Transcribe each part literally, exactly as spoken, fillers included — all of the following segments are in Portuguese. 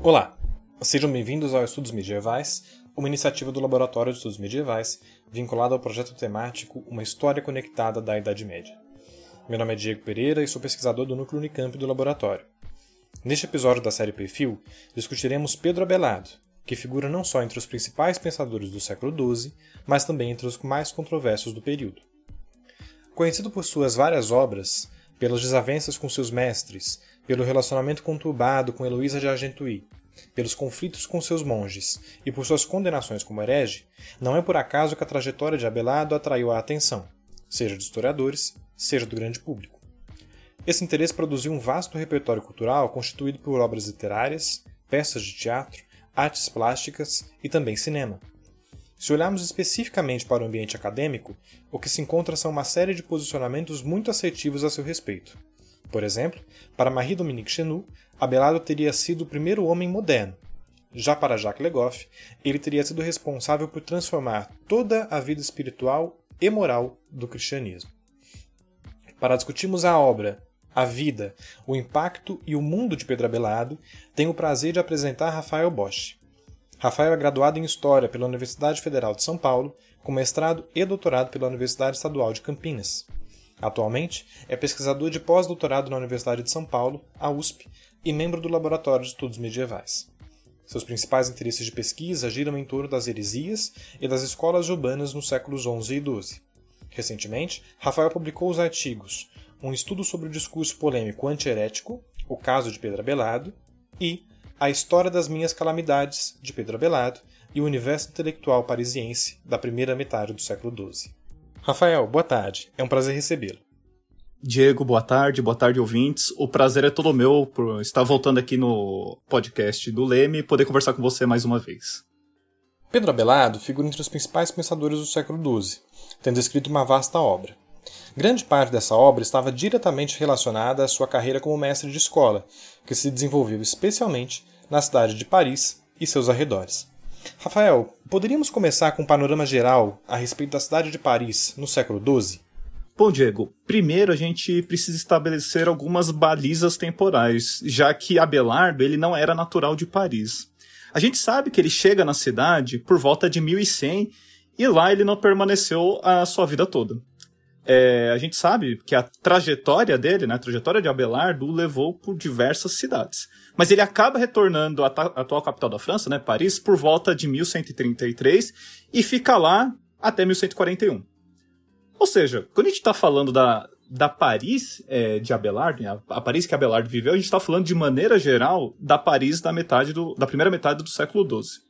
Olá, sejam bem-vindos ao Estudos Medievais, uma iniciativa do Laboratório de Estudos Medievais vinculada ao projeto temático Uma História Conectada da Idade Média. Meu nome é Diego Pereira e sou pesquisador do Núcleo Unicamp do Laboratório. Neste episódio da série Perfil, discutiremos Pedro Abelardo, que figura não só entre os principais pensadores do século doze, mas também entre os mais controversos do período. Conhecido por suas várias obras, pelas desavenças com seus mestres, pelo relacionamento conturbado com Heloísa de Argentuí, pelos conflitos com seus monges e por suas condenações como herege, não é por acaso que a trajetória de Abelardo atraiu a atenção, seja de historiadores, seja do grande público. Esse interesse produziu um vasto repertório cultural constituído por obras literárias, peças de teatro, artes plásticas e também cinema. Se olharmos especificamente para o ambiente acadêmico, o que se encontra são uma série de posicionamentos muito assertivos a seu respeito. Por exemplo, para Marie-Dominique Chenu, Abelardo teria sido o primeiro homem moderno. Já para Jacques Le Goff, ele teria sido responsável por transformar toda a vida espiritual e moral do cristianismo. Para discutirmos a obra, a vida, o impacto e o mundo de Pedro Abelardo, tenho o prazer de apresentar Rafael Bosch. Rafael é graduado em História pela Universidade Federal de São Paulo, com mestrado e doutorado pela Universidade Estadual de Campinas. Atualmente, é pesquisador de pós-doutorado na Universidade de São Paulo, a U S P, e membro do Laboratório de Estudos Medievais. Seus principais interesses de pesquisa giram em torno das heresias e das escolas urbanas nos séculos onze e doze. Recentemente, Rafael publicou os artigos Um estudo sobre o discurso polêmico anti-herético, O caso de Pedro Abelardo, e A História das Minhas Calamidades, de Pedro Abelardo, e o Universo Intelectual Parisiense, da primeira metade do século doze. Rafael, boa tarde. É um prazer recebê-lo. Diego, boa tarde. Boa tarde, ouvintes. O prazer é todo meu por estar voltando aqui no podcast do Leme e poder conversar com você mais uma vez. Pedro Abelardo figura entre os principais pensadores do século doze, tendo escrito uma vasta obra. Grande parte dessa obra estava diretamente relacionada à sua carreira como mestre de escola, que se desenvolveu especialmente na cidade de Paris e seus arredores. Rafael, poderíamos começar com um panorama geral a respeito da cidade de Paris no século doze? Bom, Diego, primeiro a gente precisa estabelecer algumas balizas temporais, já que Abelardo ele não era natural de Paris. A gente sabe que ele chega na cidade por volta de mil e cem e lá ele não permaneceu a sua vida toda. É, a gente sabe que a trajetória dele, né, a trajetória de Abelardo, o levou por diversas cidades. Mas ele acaba retornando à atual capital da França, né, Paris, por volta de mil cento e trinta e três e fica lá até mil cento e quarenta e um. Ou seja, quando a gente está falando da, da Paris é, de Abelardo, né, a Paris que Abelardo viveu, a gente está falando de maneira geral da Paris da, metade do, da primeira metade do século doze.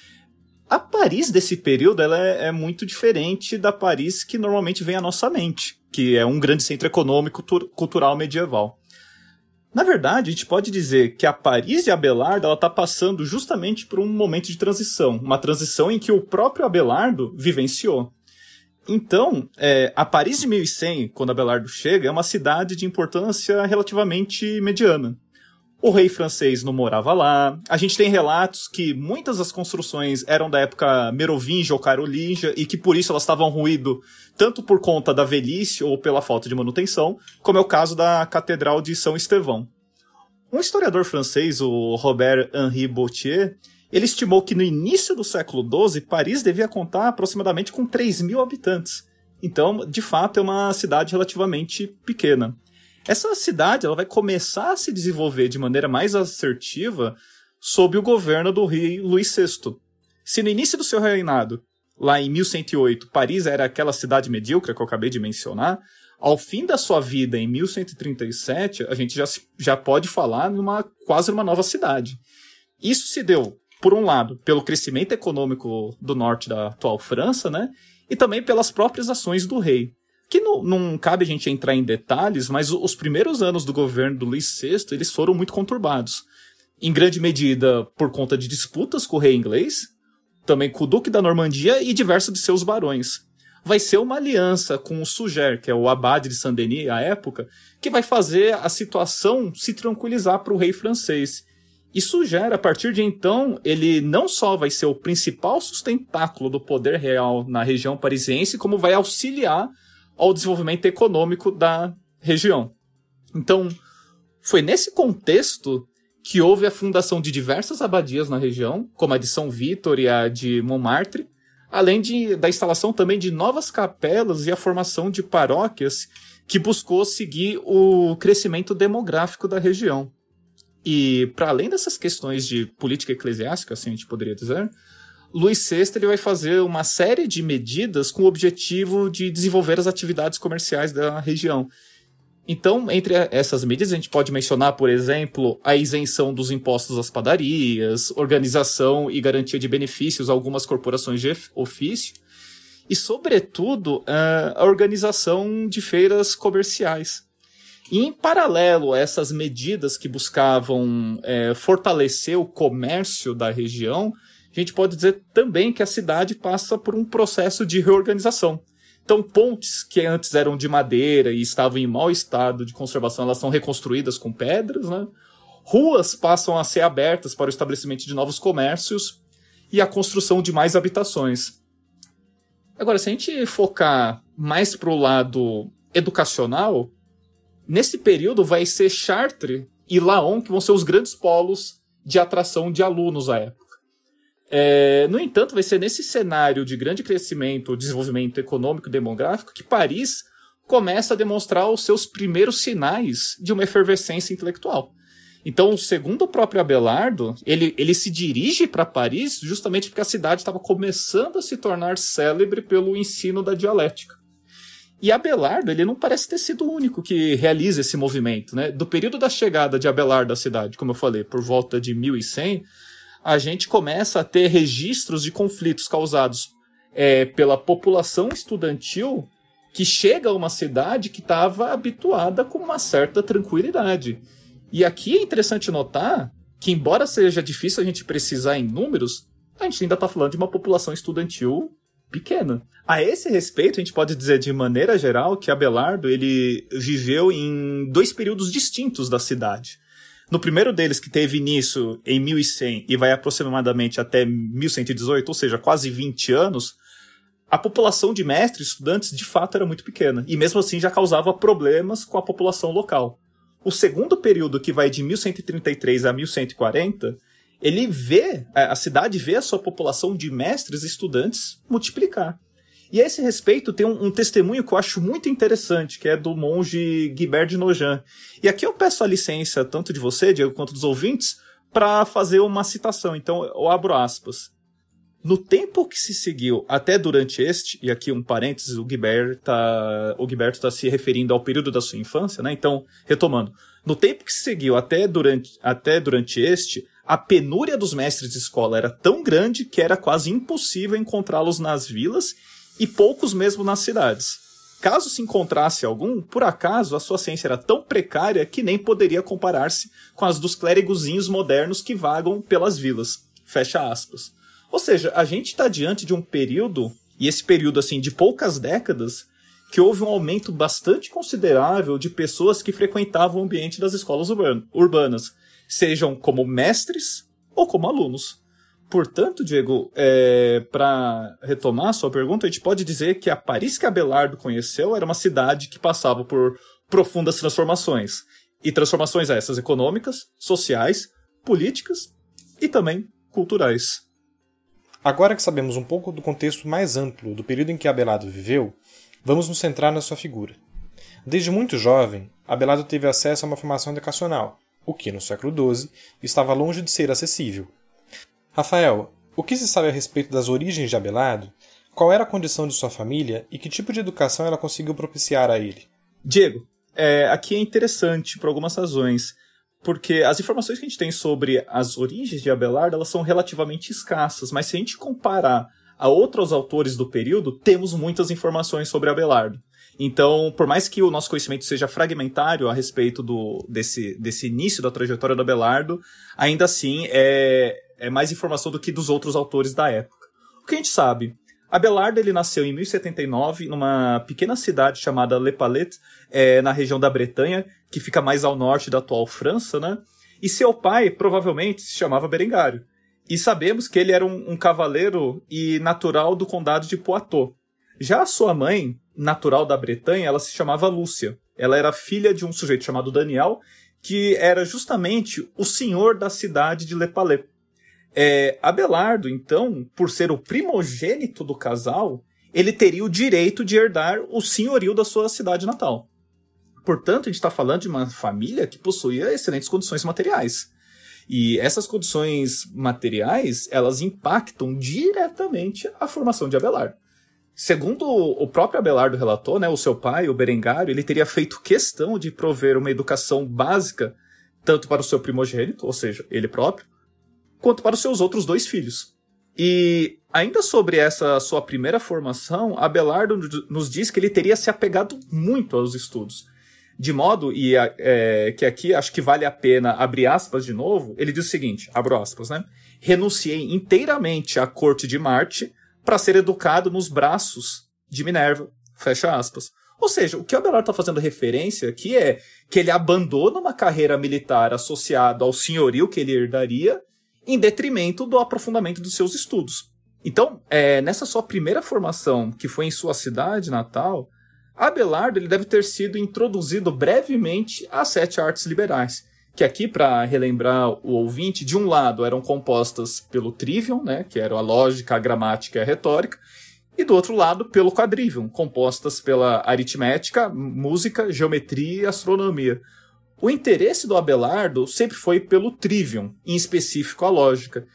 A Paris desse período ela é, é muito diferente da Paris que normalmente vem à nossa mente, que é um grande centro econômico tu, cultural medieval. Na verdade, a gente pode dizer que a Paris de Abelardo está passando justamente por um momento de transição, uma transição em que o próprio Abelardo vivenciou. Então, é, a Paris de mil e cem, quando Abelardo chega, é uma cidade de importância relativamente mediana. O rei francês não morava lá. A gente tem relatos que muitas das construções eram da época merovingia ou carolíngia e que por isso elas estavam ruído tanto por conta da velhice ou pela falta de manutenção, como é o caso da Catedral de São Estevão. Um historiador francês, o Robert-Henri Bautier, ele estimou que no início do século doze, Paris devia contar aproximadamente com três mil habitantes. Então, de fato, é uma cidade relativamente pequena. Essa cidade ela vai começar a se desenvolver de maneira mais assertiva sob o governo do rei Luís sexto. Se no início do seu reinado, lá em mil cento e oito, Paris era aquela cidade medíocre que eu acabei de mencionar, ao fim da sua vida, em mil cento e trinta e sete, a gente já, já pode falar numa quase uma nova cidade. Isso se deu, por um lado, pelo crescimento econômico do norte da atual França, né, e também pelas próprias ações do rei. Que não, não cabe a gente entrar em detalhes, mas os primeiros anos do governo do Luís sexto eles foram muito conturbados. Em grande medida por conta de disputas com o rei inglês, também com o duque da Normandia e diversos de seus barões. Vai ser uma aliança com o Suger, que é o abade de Saint-Denis à época, que vai fazer a situação se tranquilizar para o rei francês. E Suger, a partir de então, ele não só vai ser o principal sustentáculo do poder real na região parisiense, como vai auxiliar ao desenvolvimento econômico da região. Então, foi nesse contexto que houve a fundação de diversas abadias na região, como a de São Vítor e a de Montmartre, além de, da instalação também de novas capelas e a formação de paróquias que buscou seguir o crescimento demográfico da região. E, para além dessas questões de política eclesiástica, assim a gente poderia dizer, Luís sexto ele vai fazer uma série de medidas com o objetivo de desenvolver as atividades comerciais da região. Então, entre essas medidas, a gente pode mencionar, por exemplo, a isenção dos impostos às padarias, organização e garantia de benefícios a algumas corporações de ofício, e, sobretudo, a organização de feiras comerciais. E, em paralelo a essas medidas que buscavam é, fortalecer o comércio da região, a gente pode dizer também que a cidade passa por um processo de reorganização. Então, pontes que antes eram de madeira e estavam em mau estado de conservação, elas são reconstruídas com pedras, né? Ruas passam a ser abertas para o estabelecimento de novos comércios e a construção de mais habitações. Agora, se a gente focar mais para o lado educacional, nesse período vai ser Chartres e Laon que vão ser os grandes polos de atração de alunos à época. É, no entanto, vai ser nesse cenário de grande crescimento, desenvolvimento econômico e demográfico que Paris começa a demonstrar os seus primeiros sinais de uma efervescência intelectual. Então, segundo o próprio Abelardo, ele, ele se dirige para Paris justamente porque a cidade estava começando a se tornar célebre pelo ensino da dialética. E Abelardo, ele não parece ter sido o único que realiza esse movimento, né? Do período da chegada de Abelardo à cidade, como eu falei, por volta de mil e cem, a gente começa a ter registros de conflitos causados é, pela população estudantil que chega a uma cidade que estava habituada com uma certa tranquilidade. E aqui é interessante notar que, embora seja difícil a gente precisar em números, a gente ainda está falando de uma população estudantil pequena. A esse respeito, a gente pode dizer de maneira geral que Abelardo ele viveu em dois períodos distintos da cidade. No primeiro deles, que teve início em mil e cem e vai aproximadamente até mil cento e dezoito, ou seja, quase vinte anos, a população de mestres e estudantes de fato era muito pequena, e mesmo assim já causava problemas com a população local. O segundo período, que vai de mil cento e trinta e três a mil cento e quarenta, ele vê, a cidade vê a sua população de mestres e estudantes multiplicar. E a esse respeito tem um, um testemunho que eu acho muito interessante, que é do monge Guibert de Nogent. E aqui eu peço a licença tanto de você, Diego, quanto dos ouvintes, para fazer uma citação. Então eu abro aspas. No tempo que se seguiu até durante este, e aqui um parênteses, o Guibert está o Guibert tá se referindo ao período da sua infância, né? Então, retomando. No tempo que se seguiu até durante, até durante este, a penúria dos mestres de escola era tão grande que era quase impossível encontrá-los nas vilas e poucos mesmo nas cidades. Caso se encontrasse algum, por acaso a sua ciência era tão precária que nem poderia comparar-se com as dos clérigozinhos modernos que vagam pelas vilas. Fecha aspas. Ou seja, a gente está diante de um período, e esse período assim de poucas décadas, que houve um aumento bastante considerável de pessoas que frequentavam o ambiente das escolas urbanas, sejam como mestres ou como alunos. Portanto, Diego, é, para retomar a sua pergunta, a gente pode dizer que a Paris que Abelardo conheceu era uma cidade que passava por profundas transformações. E transformações essas econômicas, sociais, políticas e também culturais. Agora que sabemos um pouco do contexto mais amplo do período em que Abelardo viveu, vamos nos centrar na sua figura. Desde muito jovem, Abelardo teve acesso a uma formação educacional, o que, no século doze, estava longe de ser acessível. Rafael, o que se sabe a respeito das origens de Abelardo? Qual era a condição de sua família e que tipo de educação ela conseguiu propiciar a ele? Diego, é, aqui é interessante por algumas razões, porque as informações que a gente tem sobre as origens de Abelardo elas são relativamente escassas, mas se a gente comparar a outros autores do período, temos muitas informações sobre Abelardo. Então, por mais que o nosso conhecimento seja fragmentário a respeito do, desse, desse início da trajetória do Abelardo, ainda assim é, é mais informação do que dos outros autores da época. O que a gente sabe? Abelardo ele nasceu em mil e setenta e nove numa pequena cidade chamada Le Palette, é, na região da Bretanha, que fica mais ao norte da atual França, né? E seu pai provavelmente se chamava Berengário. E sabemos que ele era um, um cavaleiro e natural do condado de Poitou. Já a sua mãe, natural da Bretanha, ela se chamava Lúcia. Ela era filha de um sujeito chamado Daniel, que era justamente o senhor da cidade de Le Palais. É, Abelardo, então, por ser o primogênito do casal, ele teria o direito de herdar o senhorio da sua cidade natal. Portanto, a gente está falando de uma família que possuía excelentes condições materiais. E essas condições materiais, elas impactam diretamente a formação de Abelardo. Segundo o próprio Abelardo relatou, né, o seu pai, o Berengário, ele teria feito questão de prover uma educação básica tanto para o seu primogênito, ou seja, ele próprio, quanto para os seus outros dois filhos. E ainda sobre essa sua primeira formação, Abelardo nos diz que ele teria se apegado muito aos estudos. De modo, e é, que aqui acho que vale a pena abrir aspas de novo, ele diz o seguinte, abro aspas, né? Renunciei inteiramente à corte de Marte para ser educado nos braços de Minerva, fecha aspas. Ou seja, o que o Abelardo está fazendo referência aqui é que ele abandona uma carreira militar associada ao senhorio que ele herdaria em detrimento do aprofundamento dos seus estudos. Então, é, nessa sua primeira formação, que foi em sua cidade natal, Abelardo ele deve ter sido introduzido brevemente às sete artes liberais, que aqui, para relembrar o ouvinte, de um lado eram compostas pelo trivium, né, que era a lógica, a gramática e a retórica, e do outro lado pelo quadrivium, compostas pela aritmética, música, geometria e astronomia. O interesse do Abelardo sempre foi pelo trivium, em específico a lógica.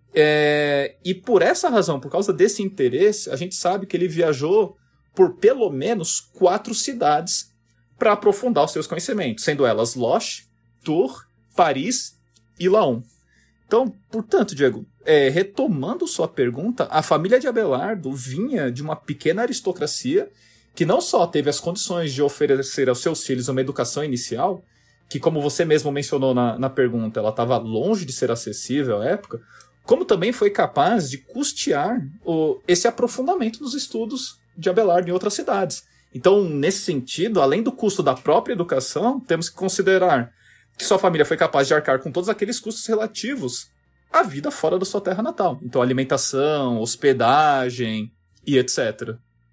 É, e por essa razão, por causa desse interesse, a gente sabe que ele viajou por pelo menos quatro cidades para aprofundar os seus conhecimentos, sendo elas Loches, Tours, Paris e Laon. Então, portanto, Diego, é, retomando sua pergunta, a família de Abelardo vinha de uma pequena aristocracia que não só teve as condições de oferecer aos seus filhos uma educação inicial, que, como você mesmo mencionou na, na pergunta, ela estava longe de ser acessível à época, como também foi capaz de custear o, esse aprofundamento dos estudos de Abelardo em outras cidades. Então, nesse sentido, além do custo da própria educação, temos que considerar que sua família foi capaz de arcar com todos aqueles custos relativos à vida fora da sua terra natal. Então, alimentação, hospedagem e etcétera.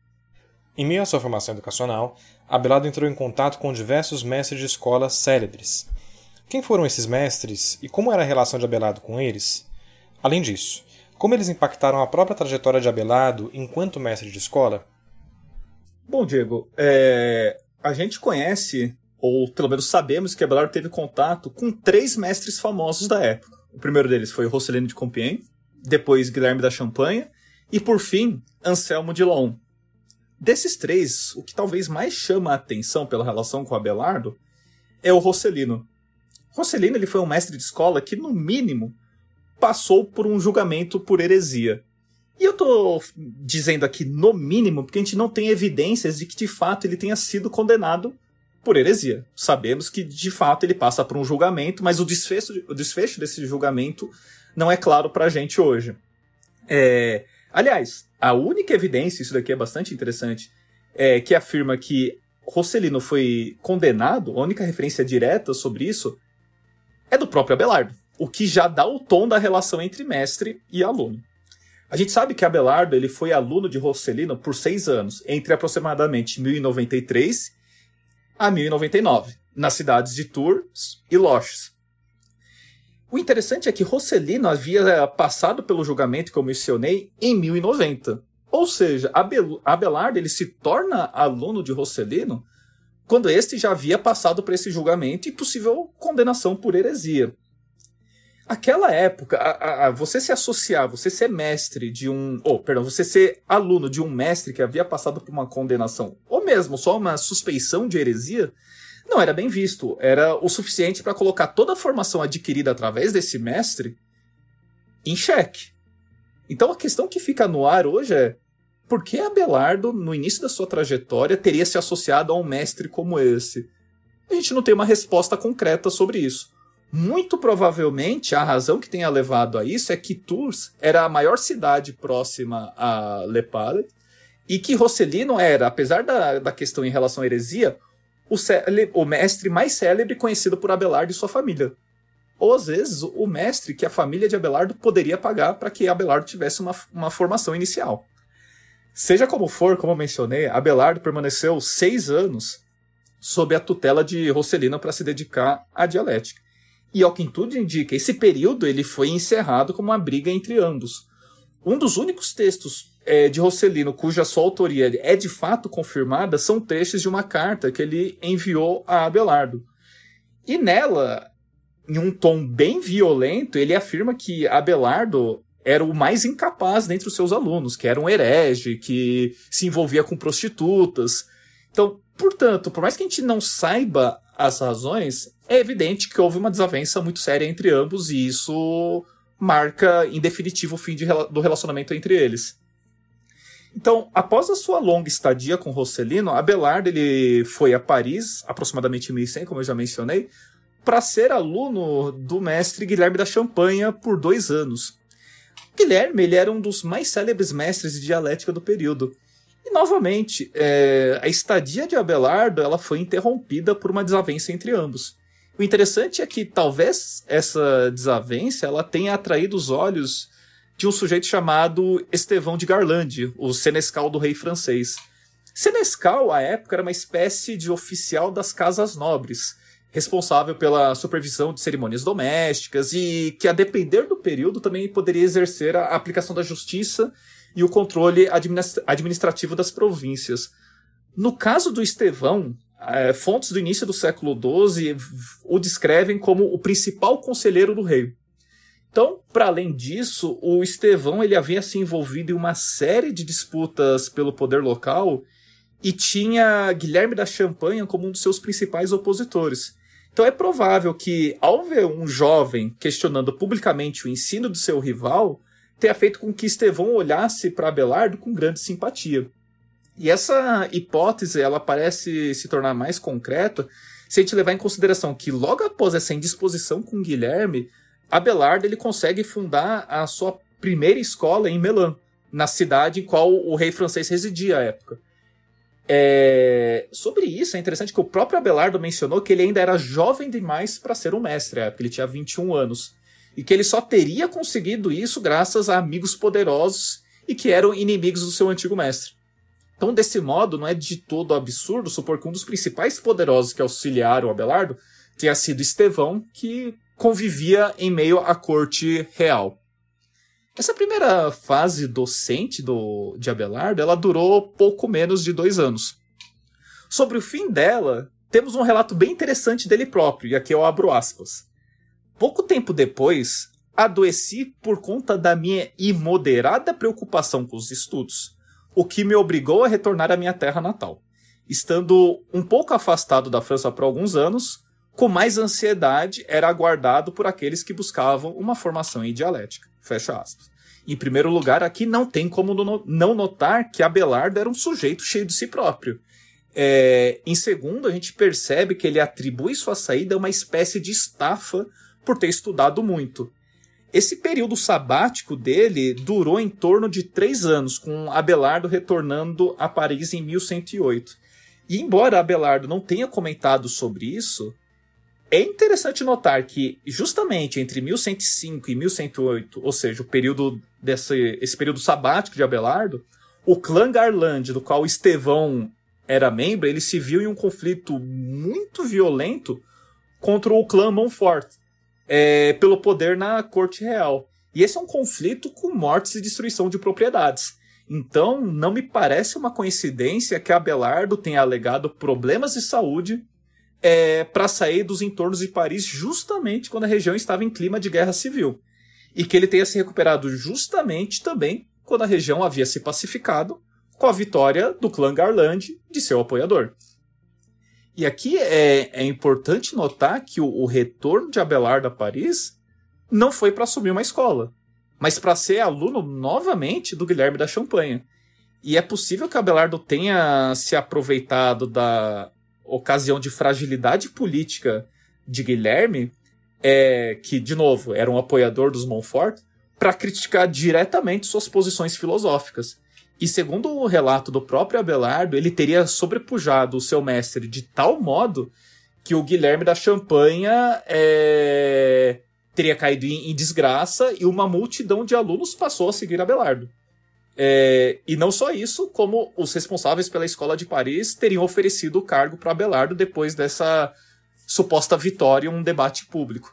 Em meio à sua formação educacional, Abelardo entrou em contato com diversos mestres de escola célebres. Quem foram esses mestres e como era a relação de Abelardo com eles? Além disso, como eles impactaram a própria trajetória de Abelardo enquanto mestre de escola? Bom, Diego, é... a gente conhece, ou pelo menos sabemos, que Abelardo teve contato com três mestres famosos da época. O primeiro deles foi Rosselino de Compiègne, depois Guilherme da Champagne e, por fim, Anselmo de Laon. Desses três, o que talvez mais chama a atenção pela relação com Abelardo é o Rosselino. Rosselino ele foi um mestre de escola que, no mínimo, passou por um julgamento por heresia. E eu tô dizendo aqui no mínimo porque a gente não tem evidências de que de fato ele tenha sido condenado por heresia. Sabemos que de fato ele passa por um julgamento, mas o desfecho, o desfecho desse julgamento não é claro pra gente hoje. É, aliás, a única evidência, isso daqui é bastante interessante, é que afirma que Rosselino foi condenado, a única referência direta sobre isso é do próprio Abelardo, o que já dá o tom da relação entre mestre e aluno. A gente sabe que Abelardo ele foi aluno de Rosselino por seis anos, entre aproximadamente mil e noventa e três a mil e noventa e nove, nas cidades de Tours e Loches. O interessante é que Rosselino havia passado pelo julgamento que eu mencionei em mil e noventa. Ou seja, Abelardo ele se torna aluno de Rosselino quando este já havia passado por esse julgamento e possível condenação por heresia. Aquela época, a, a, você se associar, você ser mestre de um... Oh, perdão, você ser aluno de um mestre que havia passado por uma condenação, ou mesmo só uma suspeição de heresia, não era bem visto. Era o suficiente para colocar toda a formação adquirida através desse mestre em xeque. Então a questão que fica no ar hoje é: por que Abelardo, no início da sua trajetória, teria se associado a um mestre como esse? A gente não tem uma resposta concreta sobre isso. Muito provavelmente, a razão que tenha levado a isso é que Tours era a maior cidade próxima a Le Palais e que Rosselino era, apesar da, da questão em relação à heresia, o, céle, o mestre mais célebre conhecido por Abelardo e sua família. Ou, às vezes, o mestre que a família de Abelardo poderia pagar para que Abelardo tivesse uma, uma formação inicial. Seja como for, como eu mencionei, Abelardo permaneceu seis anos sob a tutela de Rosselino para se dedicar à dialética. E ao que tudo indica, esse período ele foi encerrado como uma briga entre ambos. Um dos únicos textos é, de Rosselino cuja sua autoria é de fato confirmada são trechos de uma carta que ele enviou a Abelardo. E nela, em um tom bem violento, ele afirma que Abelardo era o mais incapaz dentre os seus alunos, que era um herege, que se envolvia com prostitutas. Então, portanto, por mais que a gente não saiba as razões, é evidente que houve uma desavença muito séria entre ambos e isso marca, em definitivo, o fim de, do relacionamento entre eles. Então, após a sua longa estadia com Rosselino, Abelardo ele foi a Paris, aproximadamente em mil e cem, como eu já mencionei, para ser aluno do mestre Guilherme da Champagne por dois anos. Guilherme ele era um dos mais célebres mestres de dialética do período. E, novamente, é, a estadia de Abelardo ela foi interrompida por uma desavença entre ambos. O interessante é que talvez essa desavença ela tenha atraído os olhos de um sujeito chamado Estevão de Garlande, o senescal do rei francês. Senescal, à época, era uma espécie de oficial das casas nobres, responsável pela supervisão de cerimônias domésticas e que, a depender do período, também poderia exercer a aplicação da justiça e o controle administrativo das províncias. No caso do Estevão, é, fontes do início do século doze o descrevem como o principal conselheiro do rei. Então, para além disso, o Estevão ele havia se envolvido em uma série de disputas pelo poder local e tinha Guilherme da Champagne como um dos seus principais opositores. Então é provável que, ao ver um jovem questionando publicamente o ensino do seu rival, tenha feito com que Estevão olhasse para Abelardo com grande simpatia. E essa hipótese ela parece se tornar mais concreta se a gente levar em consideração que, logo após essa indisposição com Guilherme, Abelardo ele consegue fundar a sua primeira escola em Melun, na cidade em qual o rei francês residia à época. É... Sobre isso, é interessante que o próprio Abelardo mencionou que ele ainda era jovem demais para ser um mestre, à época ele tinha vinte e um anos, e que ele só teria conseguido isso graças a amigos poderosos e que eram inimigos do seu antigo mestre. Então, desse modo, não é de todo absurdo supor que um dos principais poderosos que auxiliaram o Abelardo tenha sido Estevão, que convivia em meio à corte real. Essa primeira fase docente do, de Abelardo ela durou pouco menos de dois anos. Sobre o fim dela, temos um relato bem interessante dele próprio, e aqui eu abro aspas. Pouco tempo depois, adoeci por conta da minha imoderada preocupação com os estudos, o que me obrigou a retornar à minha terra natal. Estando um pouco afastado da França por alguns anos, com mais ansiedade era aguardado por aqueles que buscavam uma formação em dialética. Fecha aspas. Em primeiro lugar, aqui não tem como não notar que Abelardo era um sujeito cheio de si próprio. É, em segundo, a gente percebe que ele atribui sua saída a uma espécie de estafa por ter estudado muito. Esse período sabático dele durou em torno de três anos, com Abelardo retornando a Paris em mil cento e oito. E embora Abelardo não tenha comentado sobre isso, é interessante notar que justamente entre mil cento e cinco e mil cento e oito, ou seja, o período desse, esse período sabático de Abelardo, o clã Garlande, do qual Estevão era membro, ele se viu em um conflito muito violento contra o clã Montfort, é, pelo poder na corte real. E esse é um conflito com mortes e destruição de propriedades. Então, não me parece uma coincidência que Abelardo tenha alegado problemas de saúde é, para sair dos entornos de Paris justamente quando a região estava em clima de guerra civil. E que ele tenha se recuperado justamente também quando a região havia se pacificado com a vitória do clã Garlande de seu apoiador. E aqui é, é importante notar que o, o retorno de Abelardo a Paris não foi para assumir uma escola, mas para ser aluno novamente do Guilherme da Champagne. E é possível que Abelardo tenha se aproveitado da ocasião de fragilidade política de Guilherme, é, que, de novo, era um apoiador dos Montfort, para criticar diretamente suas posições filosóficas. E segundo o relato do próprio Abelardo, ele teria sobrepujado o seu mestre de tal modo que o Guilherme da Champagne é, teria caído em, em desgraça e uma multidão de alunos passou a seguir Abelardo. É, e não só isso, como os responsáveis pela escola de Paris teriam oferecido o cargo para Abelardo depois dessa suposta vitória em um debate público.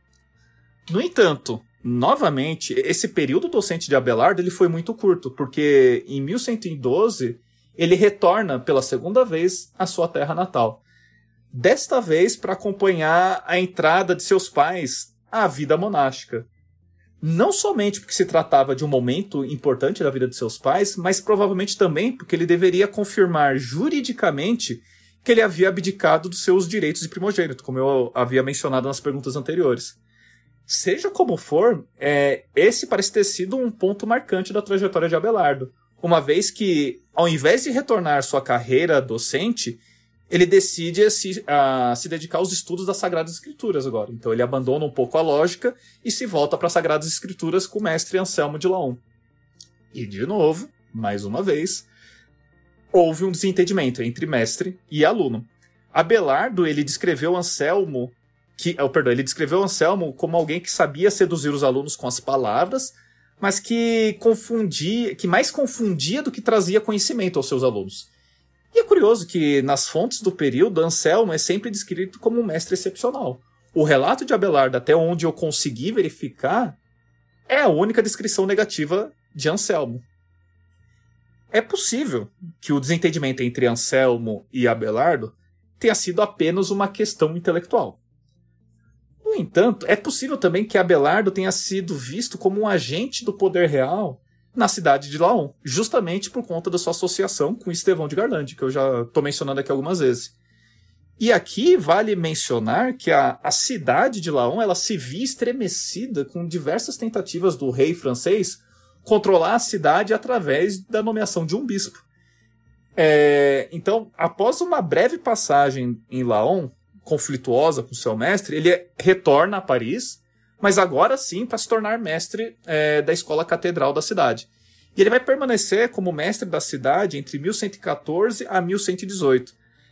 No entanto, novamente, esse período docente de Abelardo ele foi muito curto, porque em mil cento e doze ele retorna pela segunda vez à sua terra natal. Desta vez para acompanhar a entrada de seus pais à vida monástica. Não somente porque se tratava de um momento importante da vida de seus pais, mas provavelmente também porque ele deveria confirmar juridicamente que ele havia abdicado dos seus direitos de primogênito, como eu havia mencionado nas perguntas anteriores. Seja como for, é, esse parece ter sido um ponto marcante da trajetória de Abelardo, uma vez que, ao invés de retornar sua carreira docente, ele decide a se, a se dedicar aos estudos das Sagradas Escrituras agora. Então ele abandona um pouco a lógica e se volta para as Sagradas Escrituras com o mestre Anselmo de Laon. E, de novo, mais uma vez, houve um desentendimento entre mestre e aluno. Abelardo ele descreveu Anselmo, que, oh, perdão, ele descreveu Anselmo como alguém que sabia seduzir os alunos com as palavras, mas que confundia, que mais confundia do que trazia conhecimento aos seus alunos. E é curioso que, nas fontes do período, Anselmo é sempre descrito como um mestre excepcional. O relato de Abelardo, até onde eu consegui verificar, é a única descrição negativa de Anselmo. É possível que o desentendimento entre Anselmo e Abelardo tenha sido apenas uma questão intelectual. No entanto, é possível também que Abelardo tenha sido visto como um agente do poder real na cidade de Laon, justamente por conta da sua associação com Estevão de Garlande, que eu já estou mencionando aqui algumas vezes. E aqui vale mencionar que a, a cidade de Laon ela se via estremecida com diversas tentativas do rei francês controlar a cidade através da nomeação de um bispo. É, então, após uma breve passagem em Laon, conflituosa com seu mestre, ele retorna a Paris, mas agora sim para se tornar mestre é, da escola catedral da cidade. E ele vai permanecer como mestre da cidade entre mil cento e catorze a mil cento e dezoito.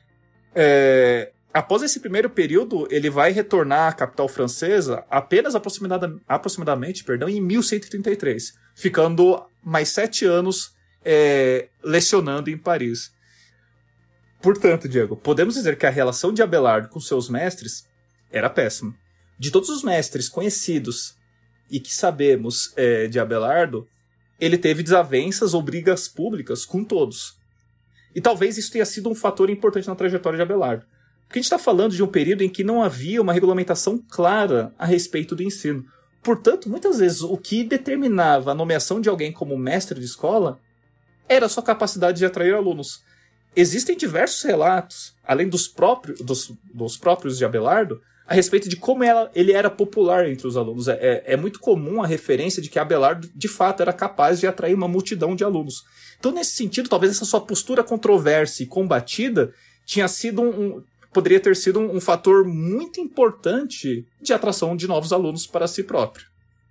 É, após esse primeiro período, ele vai retornar à capital francesa apenas aproximada, aproximadamente perdão, em mil cento e trinta e três, ficando mais sete anos é, lecionando em Paris. Portanto, Diego, podemos dizer que a relação de Abelardo com seus mestres era péssima. De todos os mestres conhecidos e que sabemos é, de Abelardo, ele teve desavenças ou brigas públicas com todos. E talvez isso tenha sido um fator importante na trajetória de Abelardo. Porque a gente está falando de um período em que não havia uma regulamentação clara a respeito do ensino. Portanto, muitas vezes o que determinava a nomeação de alguém como mestre de escola era a sua capacidade de atrair alunos. Existem diversos relatos, além dos próprios, dos, dos próprios de Abelardo, a respeito de como ela, ele era popular entre os alunos. É, é muito comum a referência de que Abelardo, de fato, era capaz de atrair uma multidão de alunos. Então, nesse sentido, talvez essa sua postura controversa e combatida tinha sido um, um, poderia ter sido um, um fator muito importante de atração de novos alunos para si próprio.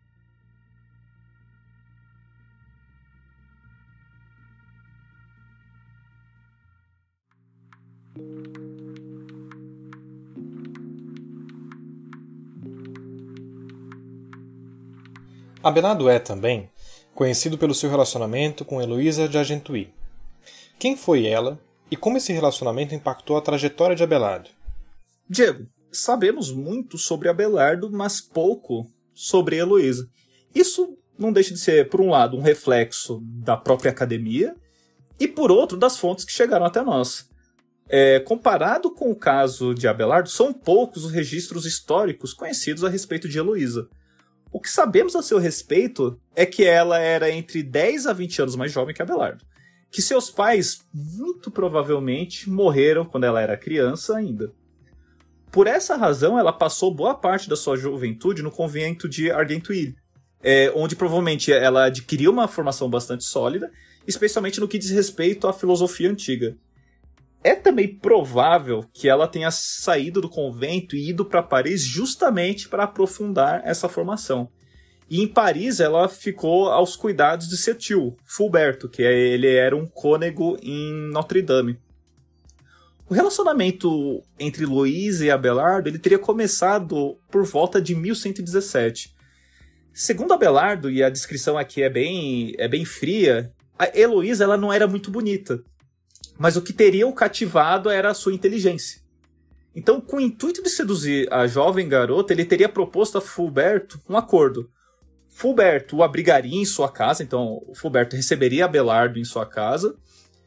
Abelardo é, também, conhecido pelo seu relacionamento com Heloísa de Argenteuil. Quem foi ela e como esse relacionamento impactou a trajetória de Abelardo? Diego, sabemos muito sobre Abelardo, mas pouco sobre Heloísa. Isso não deixa de ser, por um lado, um reflexo da própria academia e, por outro, das fontes que chegaram até nós. É, comparado com o caso de Abelardo, são poucos os registros históricos conhecidos a respeito de Heloísa. O que sabemos a seu respeito é que ela era entre dez a vinte anos mais jovem que Abelardo, que seus pais, muito provavelmente, morreram quando ela era criança ainda. Por essa razão, ela passou boa parte da sua juventude no convento de Argenteuil, é, onde provavelmente ela adquiriu uma formação bastante sólida, especialmente no que diz respeito à filosofia antiga. É também provável que ela tenha saído do convento e ido para Paris justamente para aprofundar essa formação. E em Paris ela ficou aos cuidados de seu tio, Fulberto, que ele era um cônego em Notre-Dame. O relacionamento entre Heloísa e Abelardo ele teria começado por volta de mil cento e dezessete. Segundo Abelardo, e a descrição aqui é bem, é bem fria, a Heloísa ela não era muito bonita, mas o que teria o cativado era a sua inteligência. Então, com o intuito de seduzir a jovem garota, ele teria proposto a Fulberto um acordo. Fulberto o abrigaria em sua casa, então o Fulberto receberia Abelardo em sua casa,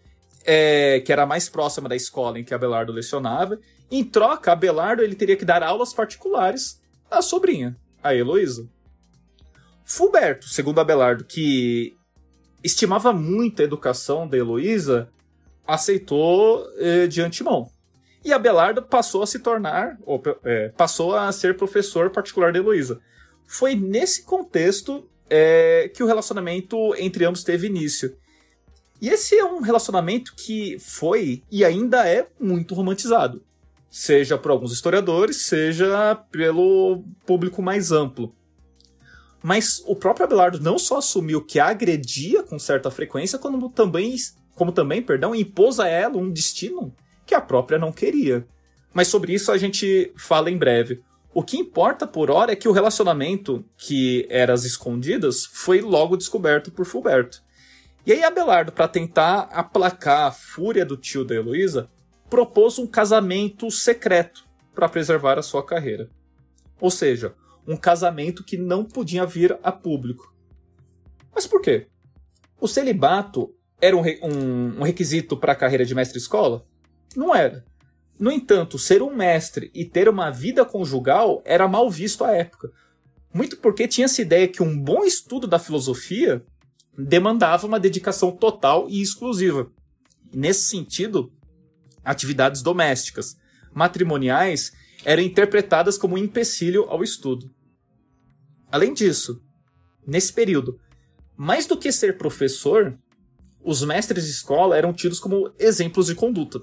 é, que era mais próxima da escola em que Abelardo lecionava. Em troca, Abelardo ele teria que dar aulas particulares à sobrinha, a Heloísa. Fulberto, segundo Abelardo, que estimava muito a educação da Heloísa, aceitou eh, de antemão. E Abelardo passou a se tornar, ou, é, passou a ser professor particular da Heloísa. Foi nesse contexto é, que o relacionamento entre ambos teve início. E esse é um relacionamento que foi e ainda é muito romantizado. Seja por alguns historiadores, seja pelo público mais amplo. Mas o próprio Abelardo não só assumiu que a agredia com certa frequência, como também, como também perdão, impôs a ela um destino que a própria não queria. Mas sobre isso a gente fala em breve. O que importa por hora é que o relacionamento, que era às escondidas, foi logo descoberto por Fulberto. E aí Abelardo, para tentar aplacar a fúria do tio da Heloísa, propôs um casamento secreto para preservar a sua carreira. Ou seja, um casamento que não podia vir a público. Mas por quê? O celibato era um, re- um, um requisito para a carreira de mestre-escola? Não era. No entanto, ser um mestre e ter uma vida conjugal era mal visto à época. Muito porque tinha-se ideia que um bom estudo da filosofia demandava uma dedicação total e exclusiva. Nesse sentido, atividades domésticas, matrimoniais, eram interpretadas como um empecilho ao estudo. Além disso, nesse período, mais do que ser professor, os mestres de escola eram tidos como exemplos de conduta.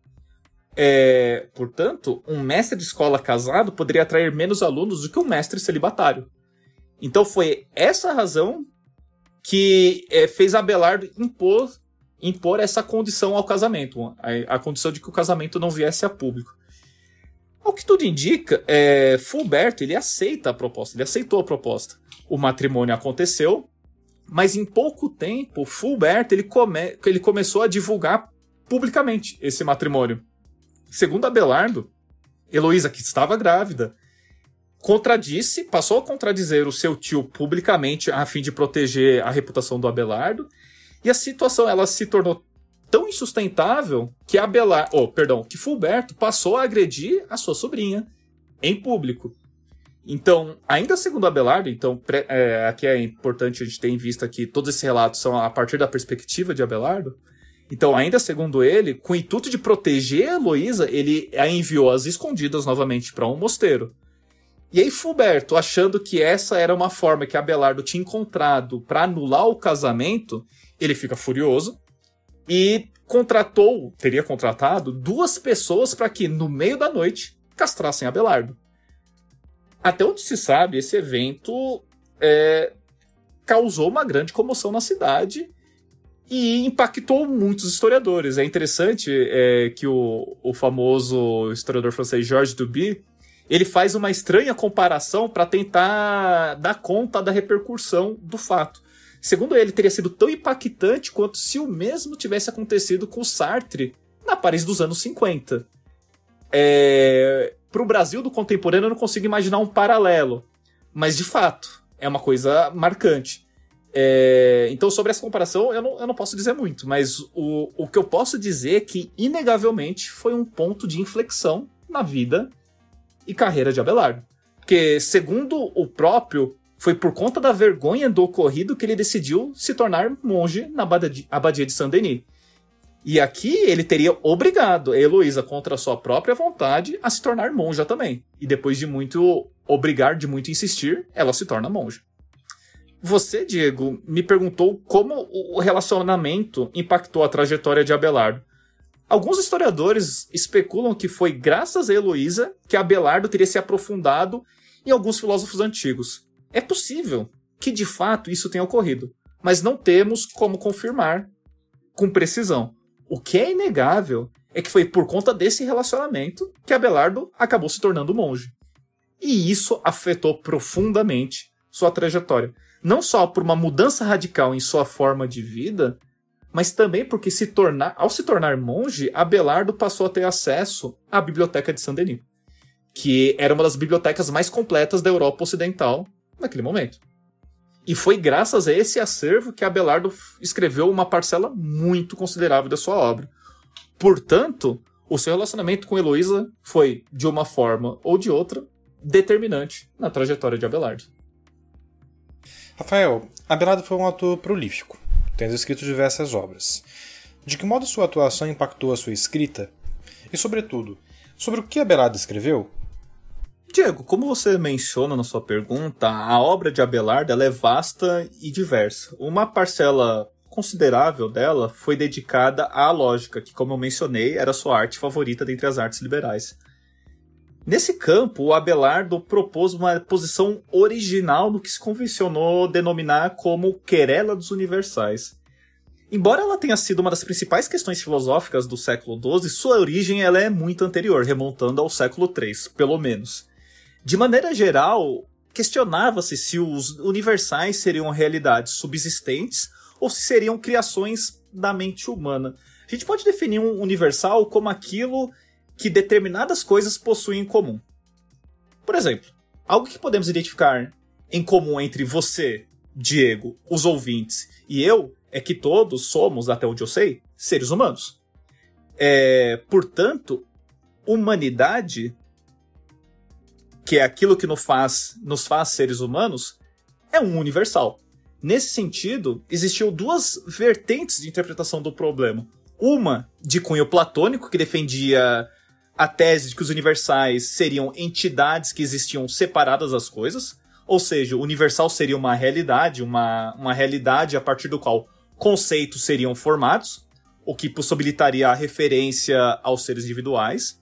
É, portanto, um mestre de escola casado poderia atrair menos alunos do que um mestre celibatário. Então foi essa a razão que é, fez Abelardo impor, impor essa condição ao casamento, a, a condição de que o casamento não viesse a público. Ao que tudo indica, é, Fulberto ele aceita a proposta, ele aceitou a proposta. O matrimônio aconteceu, mas em pouco tempo, Fulberto ele, come, ele começou a divulgar publicamente esse matrimônio. Segundo Abelardo, Heloísa, que estava grávida, contradisse, passou a contradizer o seu tio publicamente a fim de proteger a reputação do Abelardo, e a situação ela se tornou tão insustentável que Abelardo, oh, perdão, que Fulberto passou a agredir a sua sobrinha em público. Então, ainda segundo Abelardo, então é, aqui é importante a gente ter em vista que todos esses relatos são a partir da perspectiva de Abelardo. Então, ainda segundo ele, com o intuito de proteger a Heloísa, ele a enviou às escondidas novamente para um mosteiro. E aí Fulberto, achando que essa era uma forma que Abelardo tinha encontrado para anular o casamento, ele fica furioso e contratou, teria contratado, duas pessoas para que, no meio da noite, castrassem Abelardo. Até onde se sabe, esse evento é, causou uma grande comoção na cidade e impactou muitos historiadores. É interessante é, que o, o famoso historiador francês Georges Duby ele faz uma estranha comparação para tentar dar conta da repercussão do fato. Segundo ele, teria sido tão impactante quanto se o mesmo tivesse acontecido com Sartre na Paris dos anos cinquenta. É... Para o Brasil do contemporâneo, eu não consigo imaginar um paralelo. Mas, de fato, é uma coisa marcante. É... Então, sobre essa comparação, eu não, eu não posso dizer muito. Mas o, o que eu posso dizer é que, inegavelmente, foi um ponto de inflexão na vida e carreira de Abelardo. Porque, segundo o próprio, foi por conta da vergonha do ocorrido que ele decidiu se tornar monge na abadia de Saint-Denis. E aqui ele teria obrigado a Heloísa, contra a sua própria vontade, a se tornar monja também. E depois de muito obrigar, de muito insistir, ela se torna monja. Você, Diego, me perguntou como o relacionamento impactou a trajetória de Abelardo. Alguns historiadores especulam que foi graças a Heloísa que Abelardo teria se aprofundado em alguns filósofos antigos. É possível que, de fato, isso tenha ocorrido, mas não temos como confirmar com precisão. O que é inegável é que foi por conta desse relacionamento que Abelardo acabou se tornando monge. E isso afetou profundamente sua trajetória. Não só por uma mudança radical em sua forma de vida, mas também porque se tornar, ao se tornar monge, Abelardo passou a ter acesso à Biblioteca de Saint-Denis, que era uma das bibliotecas mais completas da Europa Ocidental naquele momento. E foi graças a esse acervo que Abelardo escreveu uma parcela muito considerável da sua obra. Portanto, o seu relacionamento com Heloísa foi, de uma forma ou de outra, determinante na trajetória de Abelardo. Rafael, Abelardo foi um autor prolífico, tendo escrito diversas obras. De que modo sua atuação impactou a sua escrita? E, sobretudo, sobre o que Abelardo escreveu? Diego, como você menciona na sua pergunta, a obra de Abelardo ela é vasta e diversa. Uma parcela considerável dela foi dedicada à lógica, que, como eu mencionei, era sua arte favorita dentre as artes liberais. Nesse campo, o Abelardo propôs uma posição original no que se convencionou denominar como querela dos universais. Embora ela tenha sido uma das principais questões filosóficas do século doze, sua origem ela é muito anterior, remontando ao século três, pelo menos. De maneira geral, questionava-se se os universais seriam realidades subsistentes ou se seriam criações da mente humana. A gente pode definir um universal como aquilo que determinadas coisas possuem em comum. Por exemplo, algo que podemos identificar em comum entre você, Diego, os ouvintes e eu é que todos somos, até onde eu sei, seres humanos. É, portanto, humanidade, que é aquilo que nos faz, nos faz seres humanos, é um universal. Nesse sentido, existiam duas vertentes de interpretação do problema. Uma de cunho platônico, que defendia a tese de que os universais seriam entidades que existiam separadas das coisas, ou seja, o universal seria uma realidade, uma, uma realidade a partir do qual conceitos seriam formados, o que possibilitaria a referência aos seres individuais.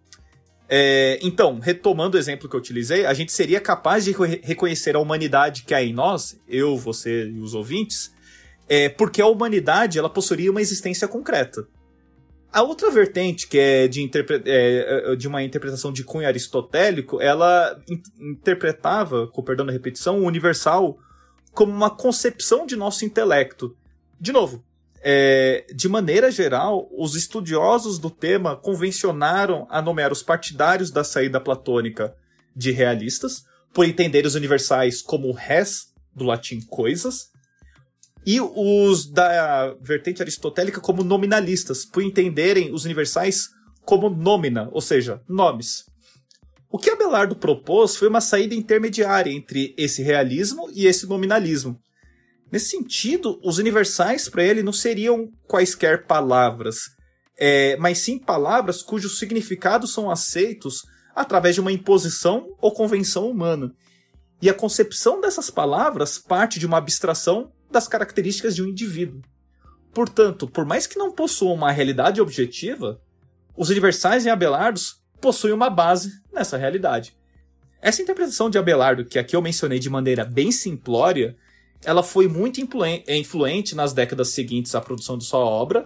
É, então, retomando o exemplo que eu utilizei, a gente seria capaz de re- reconhecer a humanidade que há em nós, eu, você e os ouvintes, é, porque a humanidade ela possuiria uma existência concreta. A outra vertente, que é de, interpre- é, de uma interpretação de cunho aristotélico, ela in- interpretava, com perdão da repetição, o universal como uma concepção de nosso intelecto. De novo, É, de maneira geral, os estudiosos do tema convencionaram a nomear os partidários da saída platônica de realistas, por entender os universais como res, do latim coisas, e os da vertente aristotélica como nominalistas, por entenderem os universais como nomina, ou seja, nomes. O que Abelardo propôs foi uma saída intermediária entre esse realismo e esse nominalismo. Nesse sentido, os universais para ele não seriam quaisquer palavras, é, mas sim palavras cujos significados são aceitos através de uma imposição ou convenção humana. E a concepção dessas palavras parte de uma abstração das características de um indivíduo. Portanto, por mais que não possuam uma realidade objetiva, os universais em Abelardo possuem uma base nessa realidade. Essa interpretação de Abelardo, que aqui eu mencionei de maneira bem simplória, ela foi muito influente nas décadas seguintes à produção de sua obra,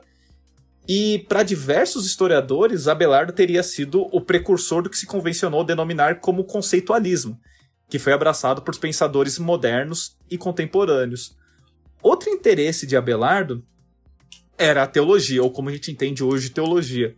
e para diversos historiadores, Abelardo teria sido o precursor do que se convencionou denominar como conceitualismo, que foi abraçado por pensadores modernos e contemporâneos. Outro interesse de Abelardo era a teologia, ou como a gente entende hoje, teologia.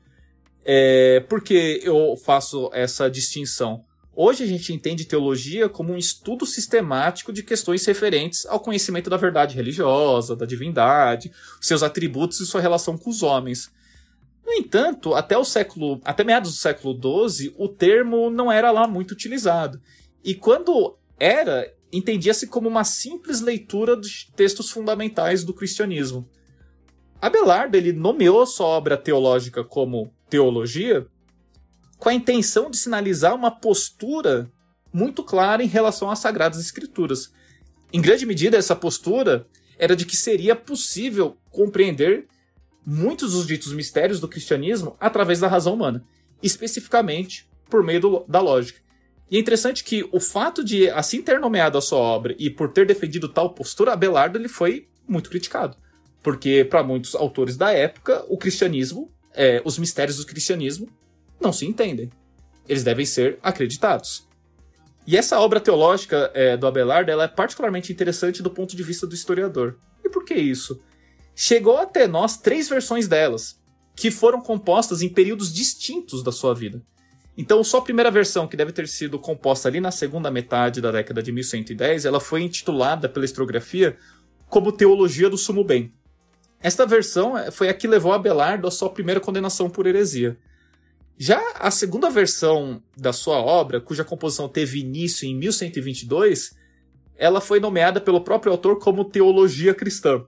É, por que eu faço essa distinção? Hoje a gente entende teologia como um estudo sistemático de questões referentes ao conhecimento da verdade religiosa, da divindade, seus atributos e sua relação com os homens. No entanto, até o século, até meados do século doze, o termo não era lá muito utilizado. E quando era, entendia-se como uma simples leitura dos textos fundamentais do cristianismo. Abelardo ele nomeou sua obra teológica como teologia, com a intenção de sinalizar uma postura muito clara em relação às Sagradas Escrituras. Em grande medida, essa postura era de que seria possível compreender muitos dos ditos mistérios do cristianismo através da razão humana, especificamente por meio do, da lógica. E é interessante que o fato de assim ter nomeado a sua obra e por ter defendido tal postura, Abelardo ele foi muito criticado. Porque, para muitos autores da época, o cristianismo, é, os mistérios do cristianismo, não se entendem. Eles devem ser acreditados. E essa obra teológica é, do Abelardo ela é particularmente interessante do ponto de vista do historiador. E por que isso? chegou até nós três versões delas, que foram compostas em períodos distintos da sua vida. Então, só a primeira versão, que deve ter sido composta ali na segunda metade da década de mil cento e dez, ela foi intitulada pela historiografia como Teologia do Sumo Bem. Esta versão foi a que levou Abelardo à sua primeira condenação por heresia. Já a segunda versão da sua obra, cuja composição teve início em mil cento e vinte e dois, ela foi nomeada pelo próprio autor como Teologia Cristã.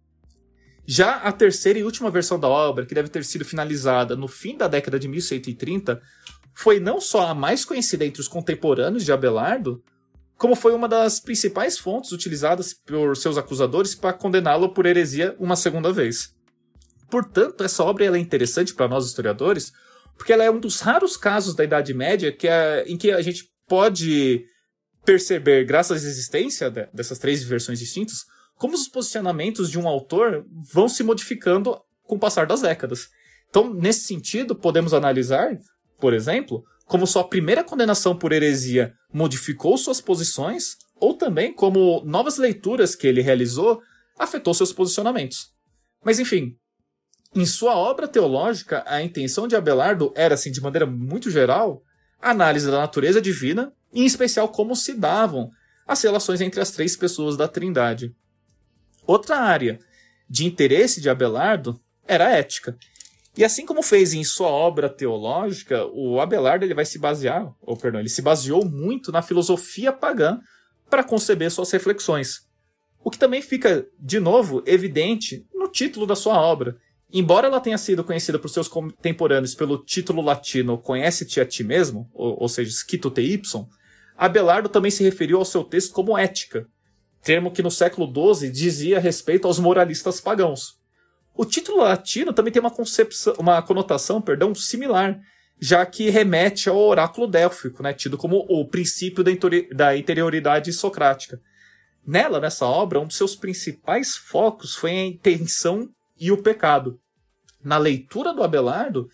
Já a terceira e última versão da obra, que deve ter sido finalizada no fim da década de mil cento e trinta, foi não só a mais conhecida entre os contemporâneos de Abelardo, como foi uma das principais fontes utilizadas por seus acusadores para condená-lo por heresia uma segunda vez. Portanto, essa obra ela é interessante para nós historiadores, porque ela é um dos raros casos da Idade Média que é, em que a gente pode perceber, graças à existência de, dessas três versões distintas, como os posicionamentos de um autor vão se modificando com o passar das décadas. Então, nesse sentido, podemos analisar, por exemplo, como sua primeira condenação por heresia modificou suas posições, ou também como novas leituras que ele realizou afetou seus posicionamentos. Mas, enfim, em sua obra teológica, a intenção de Abelardo era, assim, de maneira muito geral, a análise da natureza divina, e em especial como se davam as relações entre as três pessoas da Trindade. Outra área de interesse de Abelardo era a ética. E assim como fez em sua obra teológica, o Abelardo ele vai se basear, ou perdão, ele se baseou muito na filosofia pagã para conceber suas reflexões. O que também fica, de novo, evidente no título da sua obra. Embora ela tenha sido conhecida por seus contemporâneos pelo título latino Conhece-te a ti mesmo, ou, ou seja, Scito te ipsum, Abelardo também se referiu ao seu texto como ética, termo que no século doze dizia respeito aos moralistas pagãos. O título latino também tem uma, concepção, uma conotação perdão, similar, já que remete ao oráculo délfico, né, tido como o princípio da, da interioridade socrática. Nela, nessa obra, um dos seus principais focos foi a intenção e o pecado. Na leitura do Abelardo,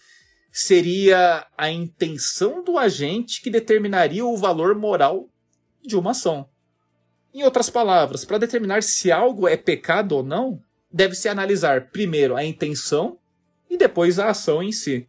seria a intenção do agente que determinaria o valor moral de uma ação. Em outras palavras, para determinar se algo é pecado ou não, deve-se analisar primeiro a intenção e depois a ação em si.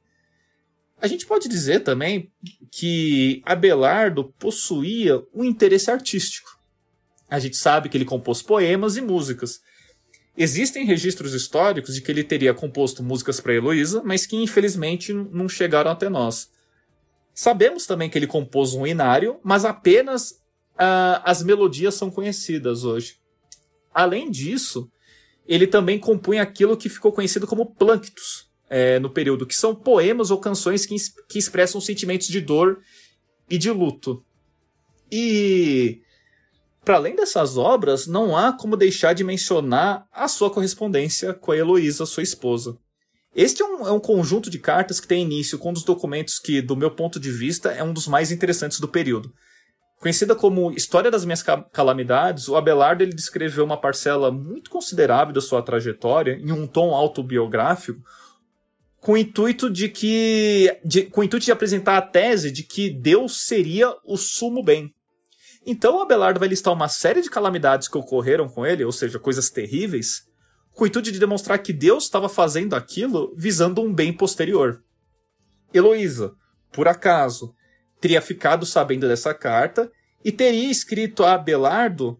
A gente pode dizer também que Abelardo possuía um interesse artístico. A gente sabe que ele compôs poemas e músicas. Existem registros históricos de que ele teria composto músicas para Heloísa, mas que infelizmente não chegaram até nós. Sabemos também que ele compôs um inário, mas apenas uh, as melodias são conhecidas hoje. Além disso, ele também compunha aquilo que ficou conhecido como planctos é, no período, que são poemas ou canções que, que expressam sentimentos de dor e de luto. E, para além dessas obras, não há como deixar de mencionar a sua correspondência com a Heloísa, sua esposa. Este é um, é um conjunto de cartas que tem início com um dos documentos que, do meu ponto de vista, é um dos mais interessantes do período. Conhecida como História das Minhas Calamidades, o Abelardo ele descreveu uma parcela muito considerável da sua trajetória em um tom autobiográfico, com o intuito de que, de, com o intuito de apresentar a tese de que Deus seria o sumo bem. Então o Abelardo vai listar uma série de calamidades que ocorreram com ele, ou seja, coisas terríveis, com o intuito de demonstrar que Deus estava fazendo aquilo visando um bem posterior. Heloísa, por acaso, teria ficado sabendo dessa carta e teria escrito a Abelardo,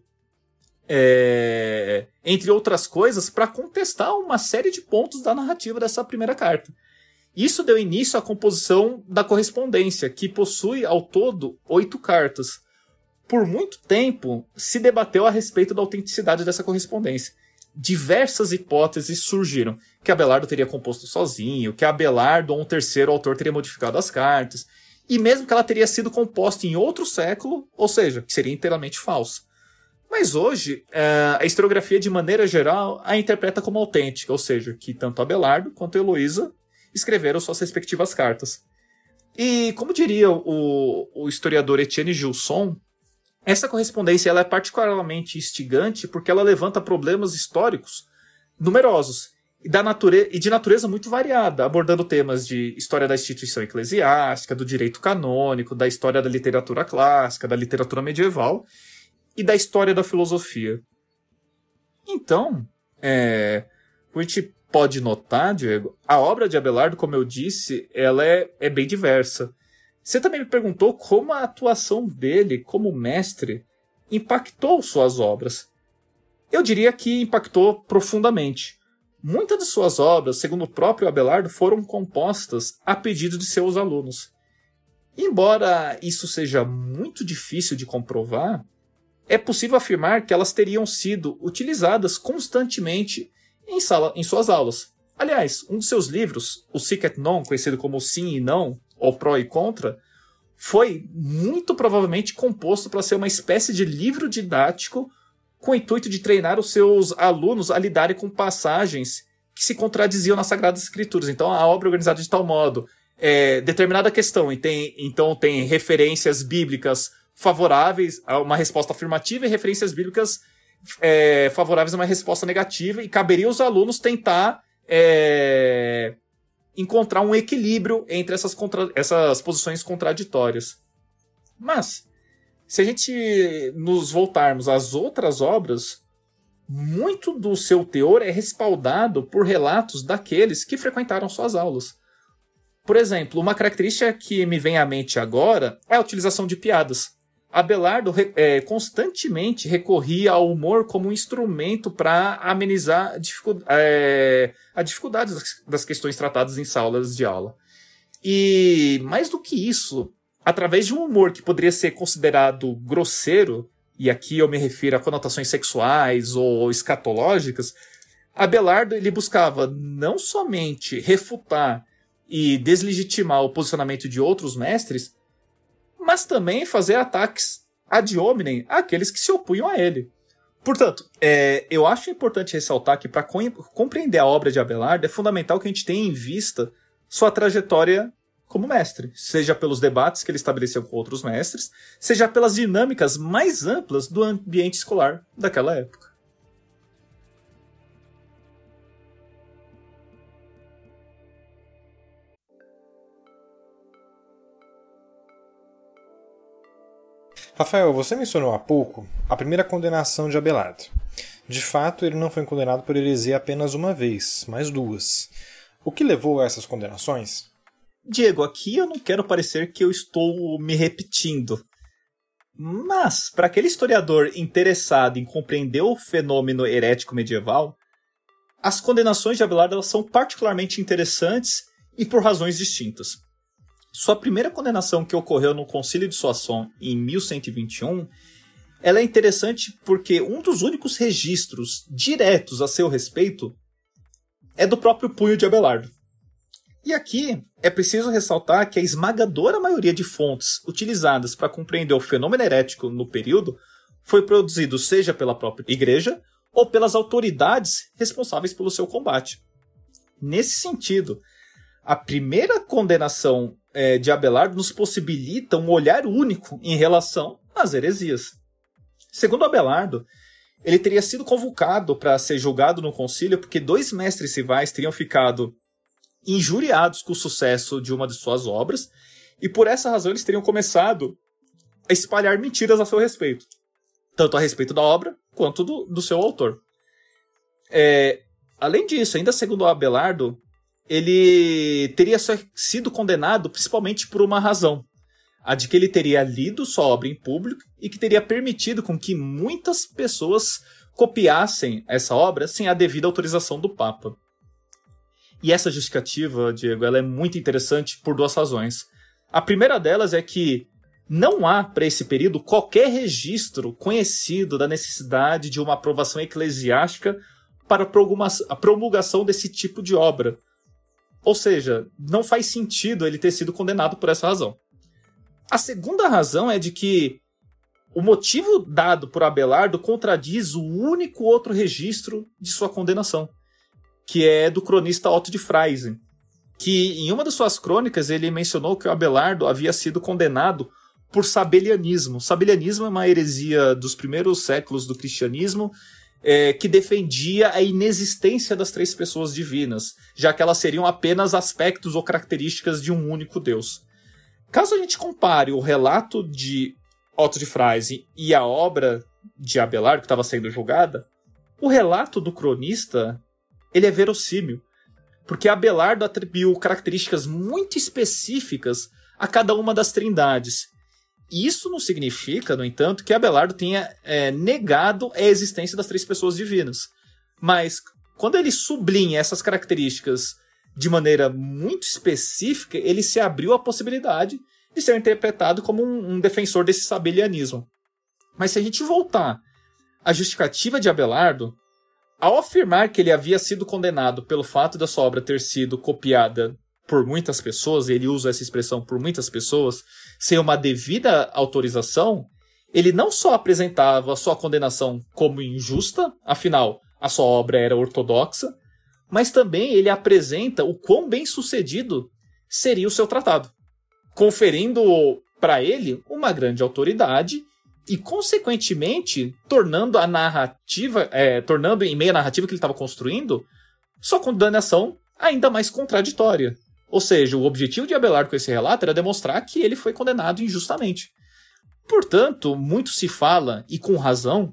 é, entre outras coisas, para contestar uma série de pontos da narrativa dessa primeira carta. Isso deu início à composição da correspondência, que possui ao todo oito cartas. Por muito tempo se debateu a respeito da autenticidade dessa correspondência. Diversas hipóteses surgiram, que Abelardo teria composto sozinho, que Abelardo ou um terceiro autor teria modificado as cartas, e mesmo que ela teria sido composta em outro século, ou seja, que seria inteiramente falsa. Mas hoje, a historiografia, de maneira geral, a interpreta como autêntica, ou seja, que tanto Abelardo quanto Heloísa escreveram suas respectivas cartas. E, como diria o, o historiador Etienne Gilson, essa correspondência ela é particularmente instigante porque ela levanta problemas históricos numerosos e, da nature- e de natureza muito variada, abordando temas de história da instituição eclesiástica, do direito canônico, da história da literatura clássica, da literatura medieval e da história da filosofia. Então, é, como a gente pode notar, Diego, a obra de Abelardo, como eu disse, ela é, é bem diversa. Você também me perguntou como a atuação dele como mestre impactou suas obras. Eu diria que impactou profundamente. Muitas de suas obras, segundo o próprio Abelardo, foram compostas a pedido de seus alunos. Embora isso seja muito difícil de comprovar, é possível afirmar que elas teriam sido utilizadas constantemente em, sala, em suas aulas. Aliás, um dos seus livros, o Sic et Non, conhecido como Sim e Não, ou Pró e Contra, foi muito provavelmente composto para ser uma espécie de livro didático com o intuito de treinar os seus alunos a lidarem com passagens que se contradiziam nas Sagradas Escrituras. Então, a obra é organizada de tal modo, é, determinada questão, e tem, então tem referências bíblicas favoráveis a uma resposta afirmativa e referências bíblicas é, favoráveis a uma resposta negativa, e caberia aos alunos tentar é, encontrar um equilíbrio entre essas, contra, essas posições contraditórias. Mas, se a gente nos voltarmos às outras obras, muito do seu teor é respaldado por relatos daqueles que frequentaram suas aulas. Por exemplo, uma característica que me vem à mente agora é a utilização de piadas. Abelardo é, constantemente recorria ao humor como um instrumento para amenizar a, dificu- é, a dificuldade das, das questões tratadas em salas de aula. E, mais do que isso, através de um humor que poderia ser considerado grosseiro, e aqui eu me refiro a conotações sexuais ou escatológicas, Abelardo ele buscava não somente refutar e deslegitimar o posicionamento de outros mestres, mas também fazer ataques ad hominem àqueles que se opunham a ele. Portanto, é, eu acho importante ressaltar que para co- compreender a obra de Abelardo é fundamental que a gente tenha em vista sua trajetória como mestre, seja pelos debates que ele estabeleceu com outros mestres, seja pelas dinâmicas mais amplas do ambiente escolar daquela época. Rafael, você mencionou há pouco a primeira condenação de Abelardo. De fato, ele não foi condenado por heresia apenas uma vez, mas duas. O que levou a essas condenações? Diego, aqui eu não quero parecer que eu estou me repetindo. Mas, para aquele historiador interessado em compreender o fenômeno herético medieval, as condenações de Abelardo elas são particularmente interessantes e por razões distintas. Sua primeira condenação, que ocorreu no Concílio de Soissons em mil cento e vinte e um, ela é interessante porque um dos únicos registros diretos a seu respeito é do próprio punho de Abelardo. E aqui é preciso ressaltar que a esmagadora maioria de fontes utilizadas para compreender o fenômeno herético no período foi produzido seja pela própria igreja ou pelas autoridades responsáveis pelo seu combate. Nesse sentido, a primeira condenação é, de Abelardo nos possibilita um olhar único em relação às heresias. Segundo Abelardo, ele teria sido convocado para ser julgado no concílio porque dois mestres rivais teriam ficado injuriados com o sucesso de uma de suas obras, e por essa razão eles teriam começado a espalhar mentiras a seu respeito, tanto a respeito da obra quanto do, do seu autor. É, além disso, ainda segundo Abelardo, ele teria sido condenado principalmente por uma razão, a de que ele teria lido sua obra em público e que teria permitido com que muitas pessoas copiassem essa obra sem a devida autorização do Papa. E essa justificativa, Diego, ela é muito interessante por duas razões. A primeira delas é que não há, para esse período, qualquer registro conhecido da necessidade de uma aprovação eclesiástica para a promulgação desse tipo de obra. Ou seja, não faz sentido ele ter sido condenado por essa razão. A segunda razão é de que o motivo dado por Abelardo contradiz o único outro registro de sua condenação, que é do cronista Otto de Freisen, que em uma das suas crônicas ele mencionou que o Abelardo havia sido condenado por sabelianismo. Sabelianismo é uma heresia dos primeiros séculos do cristianismo é, que defendia a inexistência das três pessoas divinas, já que elas seriam apenas aspectos ou características de um único Deus. Caso a gente compare o relato de Otto de Freisen e a obra de Abelardo que estava sendo julgada, o relato do cronista ele é verossímil, porque Abelardo atribuiu características muito específicas a cada uma das trindades. Isso não significa, no entanto, que Abelardo tenha é, negado a existência das três pessoas divinas. Mas, quando ele sublinha essas características de maneira muito específica, ele se abriu à possibilidade de ser interpretado como um, um defensor desse sabelianismo. Mas se a gente voltar à justificativa de Abelardo, ao afirmar que ele havia sido condenado pelo fato da sua obra ter sido copiada por muitas pessoas, ele usa essa expressão por muitas pessoas, sem uma devida autorização, ele não só apresentava a sua condenação como injusta, afinal, a sua obra era ortodoxa, mas também ele apresenta o quão bem-sucedido seria o seu tratado, conferindo para ele uma grande autoridade e, consequentemente, tornando a narrativa, é, tornando em meio à narrativa que ele estava construindo, sua condenação ainda mais contraditória. Ou seja, o objetivo de Abelardo com esse relato era demonstrar que ele foi condenado injustamente. Portanto, muito se fala, e com razão,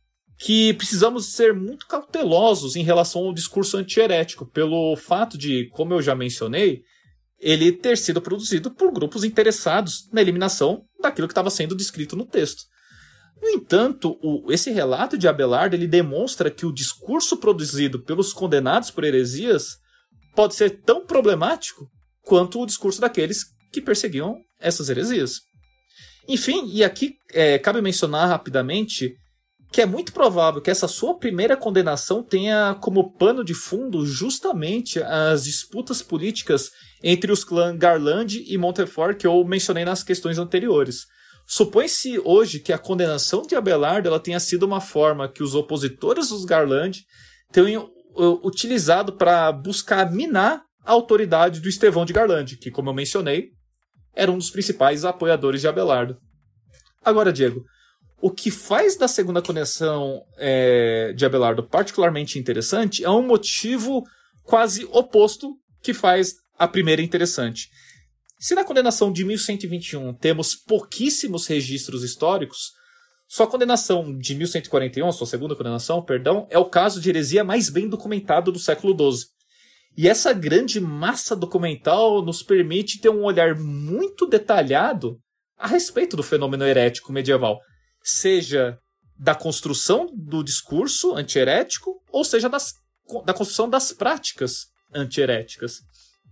que precisamos ser muito cautelosos em relação ao discurso antiherético, pelo fato de, como eu já mencionei, ele ter sido produzido por grupos interessados na eliminação daquilo que estava sendo descrito no texto. No entanto, o, esse relato de Abelardo ele demonstra que o discurso produzido pelos condenados por heresias pode ser tão problemático quanto o discurso daqueles que perseguiam essas heresias. Enfim, e aqui é, cabe mencionar rapidamente que é muito provável que essa sua primeira condenação tenha como pano de fundo justamente as disputas políticas entre os clãs Garland e Montfort que eu mencionei nas questões anteriores. Supõe-se hoje que a condenação de Abelardo ela tenha sido uma forma que os opositores dos Garland tenham utilizado para buscar minar a autoridade do Estevão de Garland, que, como eu mencionei, era um dos principais apoiadores de Abelardo. Agora, Diego, o que faz da segunda condenação é, de Abelardo particularmente interessante é um motivo quase oposto que faz a primeira interessante. Se na condenação de mil cento e vinte e um temos pouquíssimos registros históricos, sua condenação de mil cento e quarenta e um, sua segunda condenação, perdão, é o caso de heresia mais bem documentado do século doze. E essa grande massa documental nos permite ter um olhar muito detalhado a respeito do fenômeno herético medieval, seja da construção do discurso antiherético, ou seja das, da construção das práticas antiheréticas.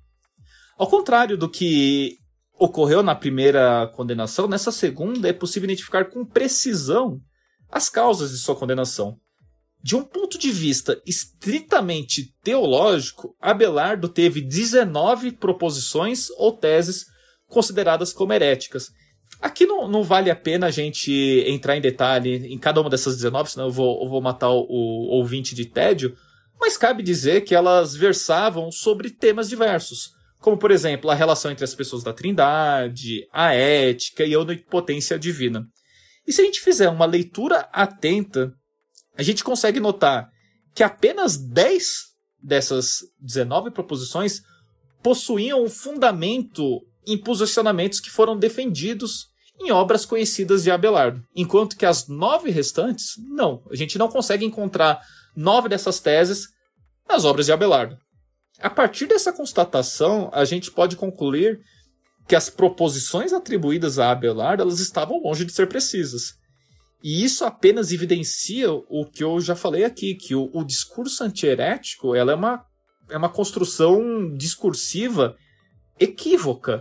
Ao contrário do que ocorreu na primeira condenação, nessa segunda é possível identificar com precisão as causas de sua condenação. De um ponto de vista estritamente teológico, Abelardo teve dezenove proposições ou teses consideradas como heréticas. Aqui não, não vale a pena a gente entrar em detalhe em cada uma dessas dezenove, senão eu vou, eu vou matar o, o ouvinte de tédio, mas cabe dizer que elas versavam sobre temas diversos, como, por exemplo, a relação entre as pessoas da Trindade, a ética e a onipotência divina. E se a gente fizer uma leitura atenta, a gente consegue notar que apenas dez dessas dezenove proposições possuíam um fundamento em posicionamentos que foram defendidos em obras conhecidas de Abelardo, enquanto que as nove restantes, não. A gente não consegue encontrar nove dessas teses nas obras de Abelardo. A partir dessa constatação, a gente pode concluir que as proposições atribuídas a Abelardo elas estavam longe de ser precisas. E isso apenas evidencia o que eu já falei aqui, que o, o discurso antiherético ela é, uma, é uma construção discursiva equívoca,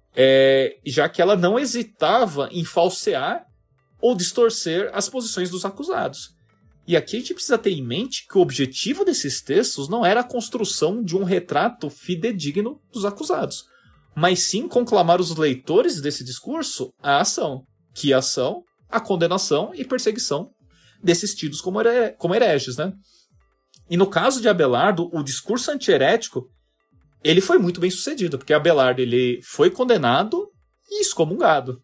é, já que ela não hesitava em falsear ou distorcer as posições dos acusados. E aqui a gente precisa ter em mente que o objetivo desses textos não era a construção de um retrato fidedigno dos acusados, mas sim conclamar os leitores desse discurso à ação. Que ação? A condenação e perseguição desses tidos como, here- como hereges, né? E no caso de Abelardo, o discurso antiherético ele foi muito bem sucedido, porque Abelardo ele foi condenado e excomungado.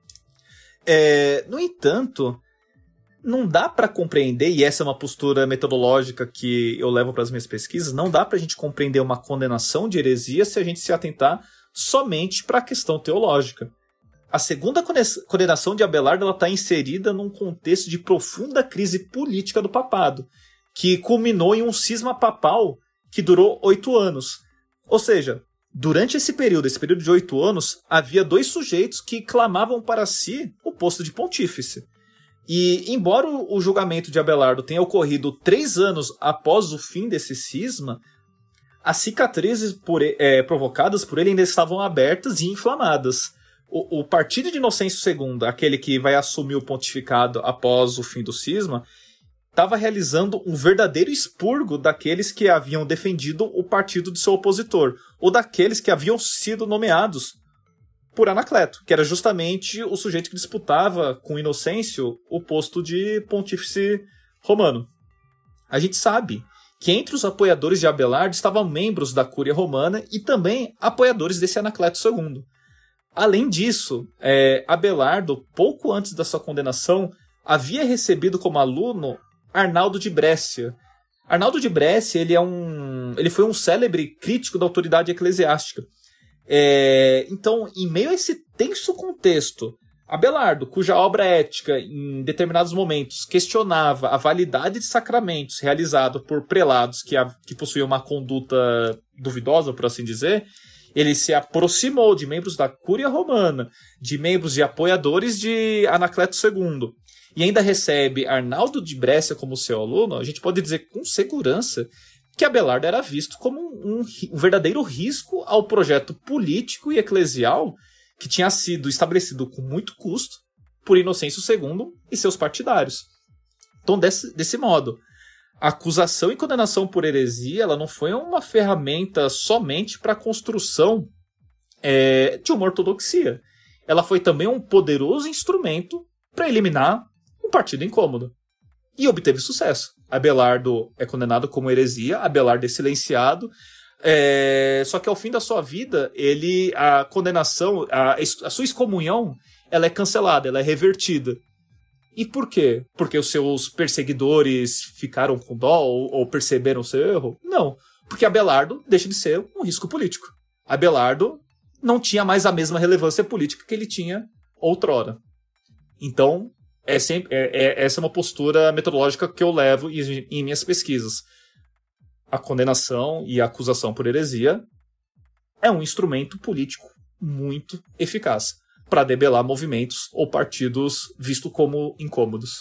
É, no entanto, não dá para compreender, e essa é uma postura metodológica que eu levo para as minhas pesquisas, não dá para a gente compreender uma condenação de heresia se a gente se atentar somente para a questão teológica. A segunda condenação de Abelardo está inserida num contexto de profunda crise política do papado, que culminou em um cisma papal que durou oito anos. Ou seja, durante esse período, esse período de oito anos, havia dois sujeitos que clamavam para si o posto de pontífice. E, embora o julgamento de Abelardo tenha ocorrido três anos após o fim desse cisma, as cicatrizes por, é, provocadas por ele ainda estavam abertas e inflamadas. O, o partido de Inocêncio segundo, aquele que vai assumir o pontificado após o fim do cisma, estava realizando um verdadeiro expurgo daqueles que haviam defendido o partido de seu opositor, ou daqueles que haviam sido nomeados por Anacleto, que era justamente o sujeito que disputava com Inocêncio o posto de pontífice romano. A gente sabe que entre os apoiadores de Abelardo estavam membros da Cúria Romana e também apoiadores desse Anacleto segundo. Além disso, é, Abelardo, pouco antes da sua condenação, havia recebido como aluno Arnaldo de Brescia. Arnaldo de Brescia ele é um, ele foi um célebre crítico da autoridade eclesiástica. É, então, em meio a esse tenso contexto, Abelardo, cuja obra ética, em determinados momentos, questionava a validade de sacramentos realizados por prelados que, a, que possuíam uma conduta duvidosa, por assim dizer, ele se aproximou de membros da Cúria Romana, de membros e apoiadores de Anacleto segundo, e ainda recebe Arnaldo de Brescia como seu aluno. A gente pode dizer com segurança que Abelardo era visto como um, um verdadeiro risco ao projeto político e eclesial que tinha sido estabelecido com muito custo por Inocêncio segundo e seus partidários. Então, desse, desse modo, a acusação e condenação por heresia ela não foi uma ferramenta somente para a construção é, de uma ortodoxia. Ela foi também um poderoso instrumento para eliminar um partido incômodo. E obteve sucesso. Abelardo é condenado como heresia, Abelardo é silenciado, é... só que ao fim da sua vida, ele, a condenação, a, a sua excomunhão, ela é cancelada, ela é revertida. E por quê? Porque os seus perseguidores ficaram com dó ou, ou perceberam o seu erro? Não, porque Abelardo deixa de ser um risco político. Abelardo não tinha mais a mesma relevância política que ele tinha outrora. Então, É sempre, é, é, essa é uma postura metodológica que eu levo em, em minhas pesquisas. A condenação e a acusação por heresia é um instrumento político muito eficaz para debelar movimentos ou partidos vistos como incômodos.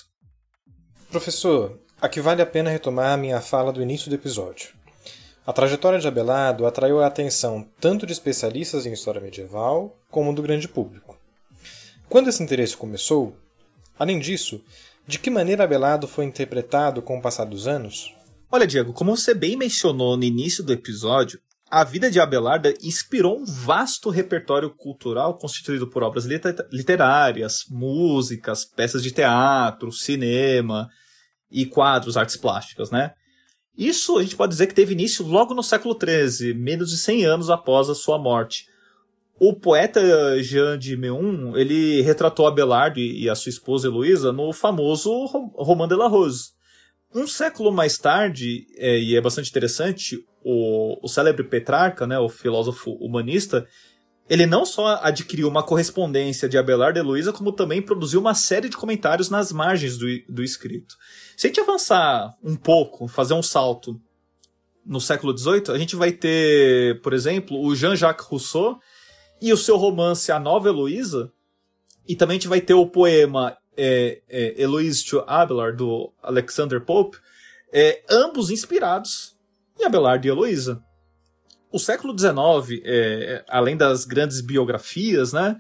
Professor, aqui vale a pena retomar a minha fala do início do episódio. A trajetória de Abelardo atraiu a atenção tanto de especialistas em história medieval como do grande público. Quando esse interesse começou, além disso, de que maneira Abelardo foi interpretado com o passar dos anos? Olha, Diego, como você bem mencionou no início do episódio, a vida de Abelardo inspirou um vasto repertório cultural constituído por obras literárias, músicas, peças de teatro, cinema e quadros, artes plásticas, né? Isso a gente pode dizer que teve início logo no século treze, menos de cem anos após a sua morte. O poeta Jean de Meun, ele retratou Abelardo e a sua esposa Heloísa no famoso Roman de la Rose. Um século mais tarde, é, e é bastante interessante, o, o célebre Petrarca, né, o filósofo humanista, ele não só adquiriu uma correspondência de Abelardo e Heloísa, como também produziu uma série de comentários nas margens do, do escrito. Se a gente avançar um pouco, fazer um salto no século dezoito, a gente vai ter, por exemplo, o Jean-Jacques Rousseau, e o seu romance A Nova Heloísa, e também a gente vai ter o poema é, é, Heloise to Abelard, do Alexander Pope, é, ambos inspirados em Abelardo e Heloísa. O século dezenove, é, além das grandes biografias, né,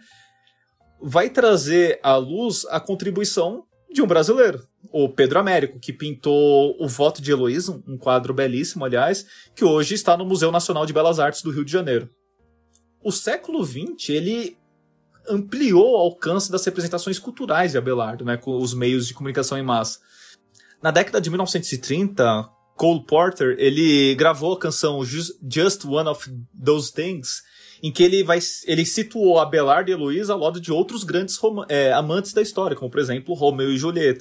vai trazer à luz a contribuição de um brasileiro, o Pedro Américo, que pintou O Voto de Heloísa, um quadro belíssimo, aliás, que hoje está no Museu Nacional de Belas Artes do Rio de Janeiro. O século vinte, ele ampliou o alcance das representações culturais de Abelardo, né, com os meios de comunicação em massa. Na década de mil novecentos e trinta, Cole Porter, ele gravou a canção Just One of Those Things, em que ele, vai, ele situou Abelardo e Heloísa ao lado de outros grandes é, amantes da história, como, por exemplo, Romeu e Julieta.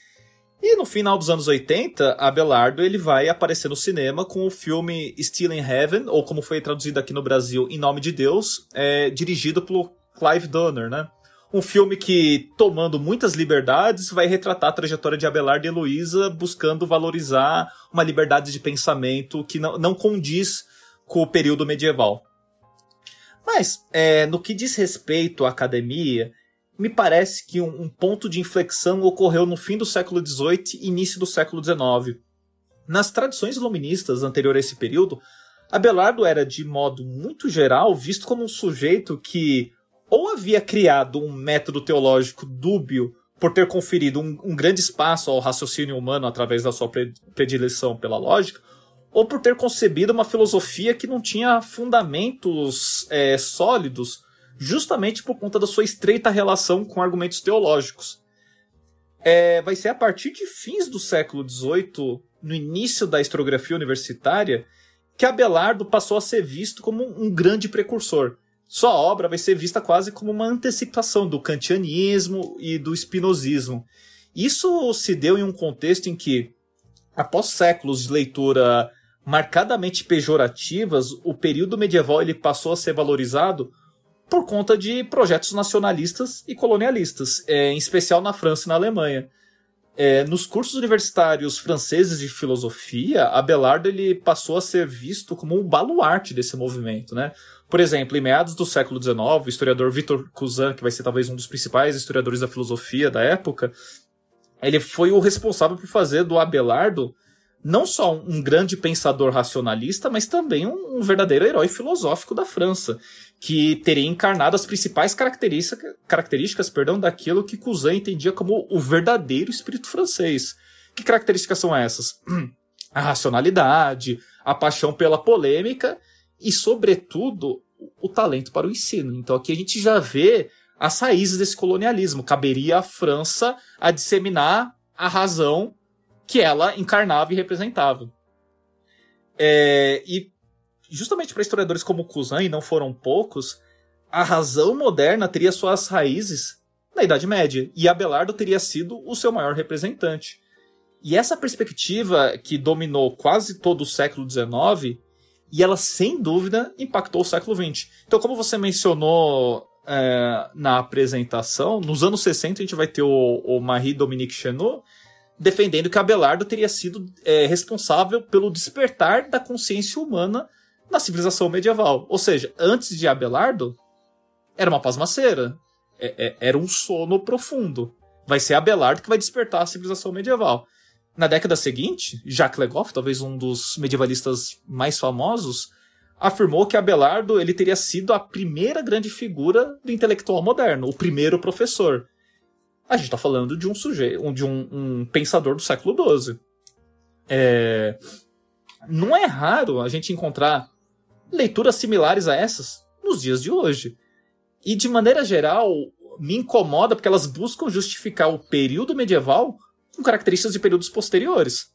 E no final dos anos oitenta, Abelardo ele vai aparecer no cinema com o filme Still in Heaven, ou como foi traduzido aqui no Brasil, Em Nome de Deus, é, dirigido pelo Clive Donner, né? Um filme que, tomando muitas liberdades, vai retratar a trajetória de Abelardo e Heloísa, buscando valorizar uma liberdade de pensamento que não, não condiz com o período medieval. Mas, é, no que diz respeito à academia, me parece que um, um ponto de inflexão ocorreu no fim do século dezoito e início do século dezenove. Nas tradições iluministas anteriores a esse período, Abelardo era, de modo muito geral, visto como um sujeito que ou havia criado um método teológico dúbio por ter conferido um, um grande espaço ao raciocínio humano através da sua predileção pela lógica, ou por ter concebido uma filosofia que não tinha fundamentos é, sólidos, justamente por conta da sua estreita relação com argumentos teológicos. É, vai ser a partir de fins do século dezoito, no início da historiografia universitária, que Abelardo passou a ser visto como um grande precursor. Sua obra vai ser vista quase como uma antecipação do kantianismo e do spinozismo. Isso se deu em um contexto em que, após séculos de leitura marcadamente pejorativas, o período medieval ele passou a ser valorizado por conta de projetos nacionalistas e colonialistas, é, em especial na França e na Alemanha. É, nos cursos universitários franceses de filosofia, Abelardo ele passou a ser visto como um baluarte desse movimento, né? Por exemplo, em meados do século dezenove, o historiador Victor Cousin, que vai ser talvez um dos principais historiadores da filosofia da época, ele foi o responsável por fazer do Abelardo não só um grande pensador racionalista, mas também um, um verdadeiro herói filosófico da França, que teria encarnado as principais características, características perdão, daquilo que Cousin entendia como o verdadeiro espírito francês. Que características são essas? A racionalidade, a paixão pela polêmica e, sobretudo, o talento para o ensino. Então aqui a gente já vê as raízes desse colonialismo. Caberia à França a disseminar a razão que ela encarnava e representava. É, e justamente para historiadores como Cousin, e não foram poucos, a razão moderna teria suas raízes na Idade Média, e Abelardo teria sido o seu maior representante. E essa perspectiva que dominou quase todo o século dezenove, e ela sem dúvida impactou o século vinte. Então, como você mencionou é, na apresentação, nos anos sessenta a gente vai ter o, o Marie-Dominique Chenot defendendo que Abelardo teria sido é, responsável pelo despertar da consciência humana na civilização medieval. Ou seja, antes de Abelardo, era uma pasmaceira. É, é, era um sono profundo. Vai ser Abelardo que vai despertar a civilização medieval. Na década seguinte, Jacques Le Goff, talvez um dos medievalistas mais famosos, afirmou que Abelardo ele teria sido a primeira grande figura do intelectual moderno, o primeiro professor. A gente está falando de um sujeito, de um, um pensador do século doze. É... Não é raro a gente encontrar leituras similares a essas nos dias de hoje. E, de maneira geral, me incomoda porque elas buscam justificar o período medieval com características de períodos posteriores.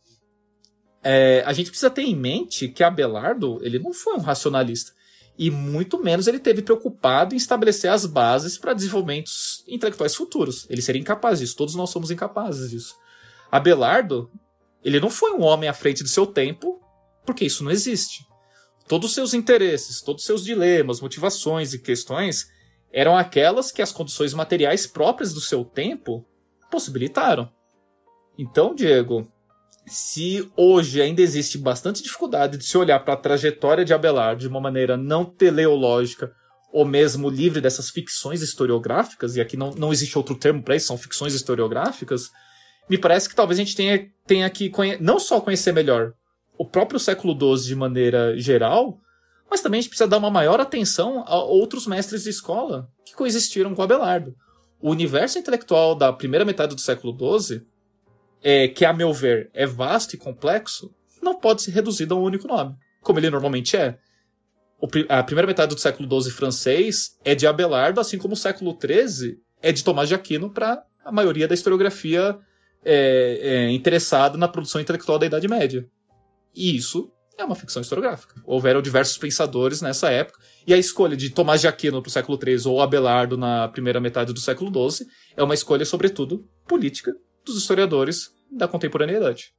É, a gente precisa ter em mente que Abelardo ele não foi um racionalista. E muito menos ele teve preocupado em estabelecer as bases para desenvolvimentos intelectuais futuros. Ele seria incapaz disso. Todos nós somos incapazes disso. Abelardo, ele não foi um homem à frente do seu tempo, porque isso não existe. Todos os seus interesses, todos os seus dilemas, motivações e questões eram aquelas que as condições materiais próprias do seu tempo possibilitaram. Então, Diego, se hoje ainda existe bastante dificuldade de se olhar para a trajetória de Abelardo de uma maneira não teleológica ou mesmo livre dessas ficções historiográficas, e aqui não, não existe outro termo para isso, são ficções historiográficas, me parece que talvez a gente tenha, tenha que conhe- não só conhecer melhor o próprio século doze de maneira geral, mas também a gente precisa dar uma maior atenção a outros mestres de escola que coexistiram com Abelardo. O universo intelectual da primeira metade do século doze, é, que a meu ver é vasto e complexo, não pode ser reduzido a um único nome, como ele normalmente é. O, a primeira metade do século doze francês é de Abelardo, assim como o século treze é de Tomás de Aquino para a maioria da historiografia é, é, interessada na produção intelectual da Idade Média. E isso é uma ficção historiográfica. Houveram diversos pensadores nessa época, e a escolha de Tomás de Aquino para o século treze ou Abelardo na primeira metade do século doze é uma escolha, sobretudo, política dos historiadores da contemporaneidade.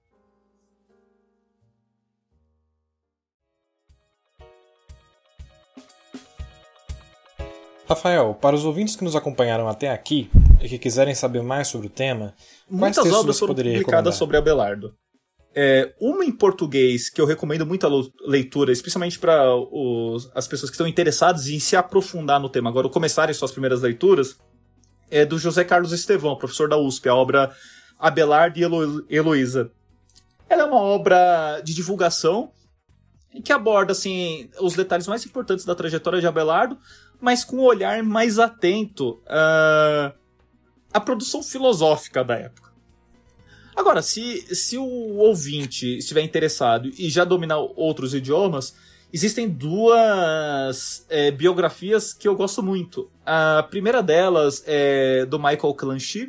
Rafael, para os ouvintes que nos acompanharam até aqui e que quiserem saber mais sobre o tema, quais muitas textos obras você foram poderia publicadas recomendar? sobre Abelardo. É, uma em português que eu recomendo muito a leitura, especialmente para as pessoas que estão interessadas em se aprofundar no tema, agora começarem suas primeiras leituras, é do José Carlos Estevão, professor da U S P, a obra Abelardo e Helo- Heloísa. Ela é uma obra de divulgação que aborda assim, os detalhes mais importantes da trajetória de Abelardo, mas com um olhar mais atento uh, à produção filosófica da época. Agora, se, se o ouvinte estiver interessado e já dominar outros idiomas, existem duas é, biografias que eu gosto muito. A primeira delas é do Michael Clancy,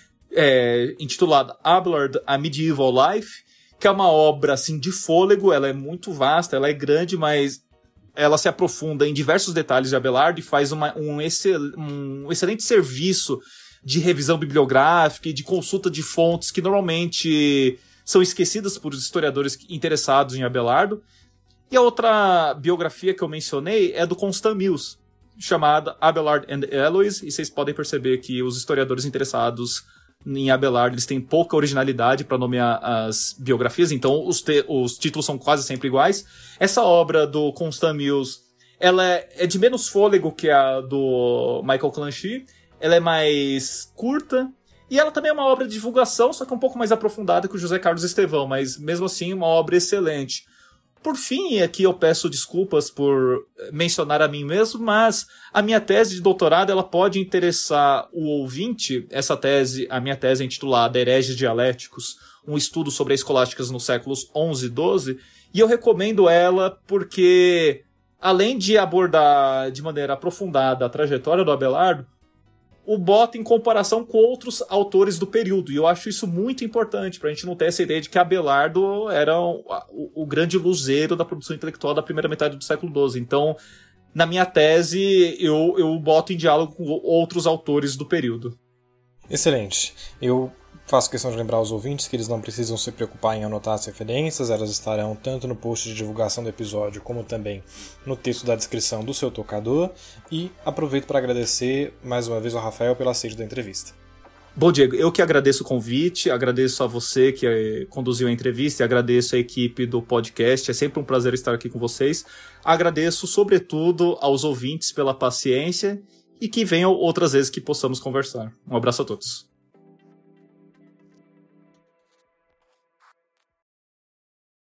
é, intitulada Abelard, A Medieval Life, que é uma obra assim, de fôlego, ela é muito vasta, ela é grande, mas ela se aprofunda em diversos detalhes de Abelardo e faz uma, um, excel, um excelente serviço de revisão bibliográfica e de consulta de fontes que normalmente são esquecidas por historiadores interessados em Abelardo. E a outra biografia que eu mencionei é do Constant Mills, chamada Abelard and Heloise, e vocês podem perceber que os historiadores interessados em Abelardo eles têm pouca originalidade para nomear as biografias, então os, te- os títulos são quase sempre iguais. Essa obra do Constant Mills ela é, é de menos fôlego que a do Michael Clancy, ela é mais curta, e ela também é uma obra de divulgação, só que um pouco mais aprofundada que o José Carlos Estevão, mas mesmo assim uma obra excelente. Por fim, e aqui eu peço desculpas por mencionar a mim mesmo, mas a minha tese de doutorado ela pode interessar o ouvinte. Essa tese, a minha tese é intitulada Hereges Dialéticos, um estudo sobre as escolásticas nos séculos onze e doze, e eu recomendo ela porque, além de abordar de maneira aprofundada a trajetória do Abelardo, o bota em comparação com outros autores do período. E eu acho isso muito importante, para a gente não ter essa ideia de que Abelardo era o, o, o grande luzeiro da produção intelectual da primeira metade do século doze. Então, na minha tese, eu, eu boto em diálogo com outros autores do período. Excelente. Eu faço questão de lembrar aos ouvintes que eles não precisam se preocupar em anotar as referências, elas estarão tanto no post de divulgação do episódio como também no texto da descrição do seu tocador, e aproveito para agradecer mais uma vez ao Rafael pelo aceite da entrevista. Bom, Diego, eu que agradeço o convite, agradeço a você que eh, conduziu a entrevista e agradeço a equipe do podcast, é sempre um prazer estar aqui com vocês. Agradeço, sobretudo, aos ouvintes pela paciência e que venham outras vezes que possamos conversar. Um abraço a todos.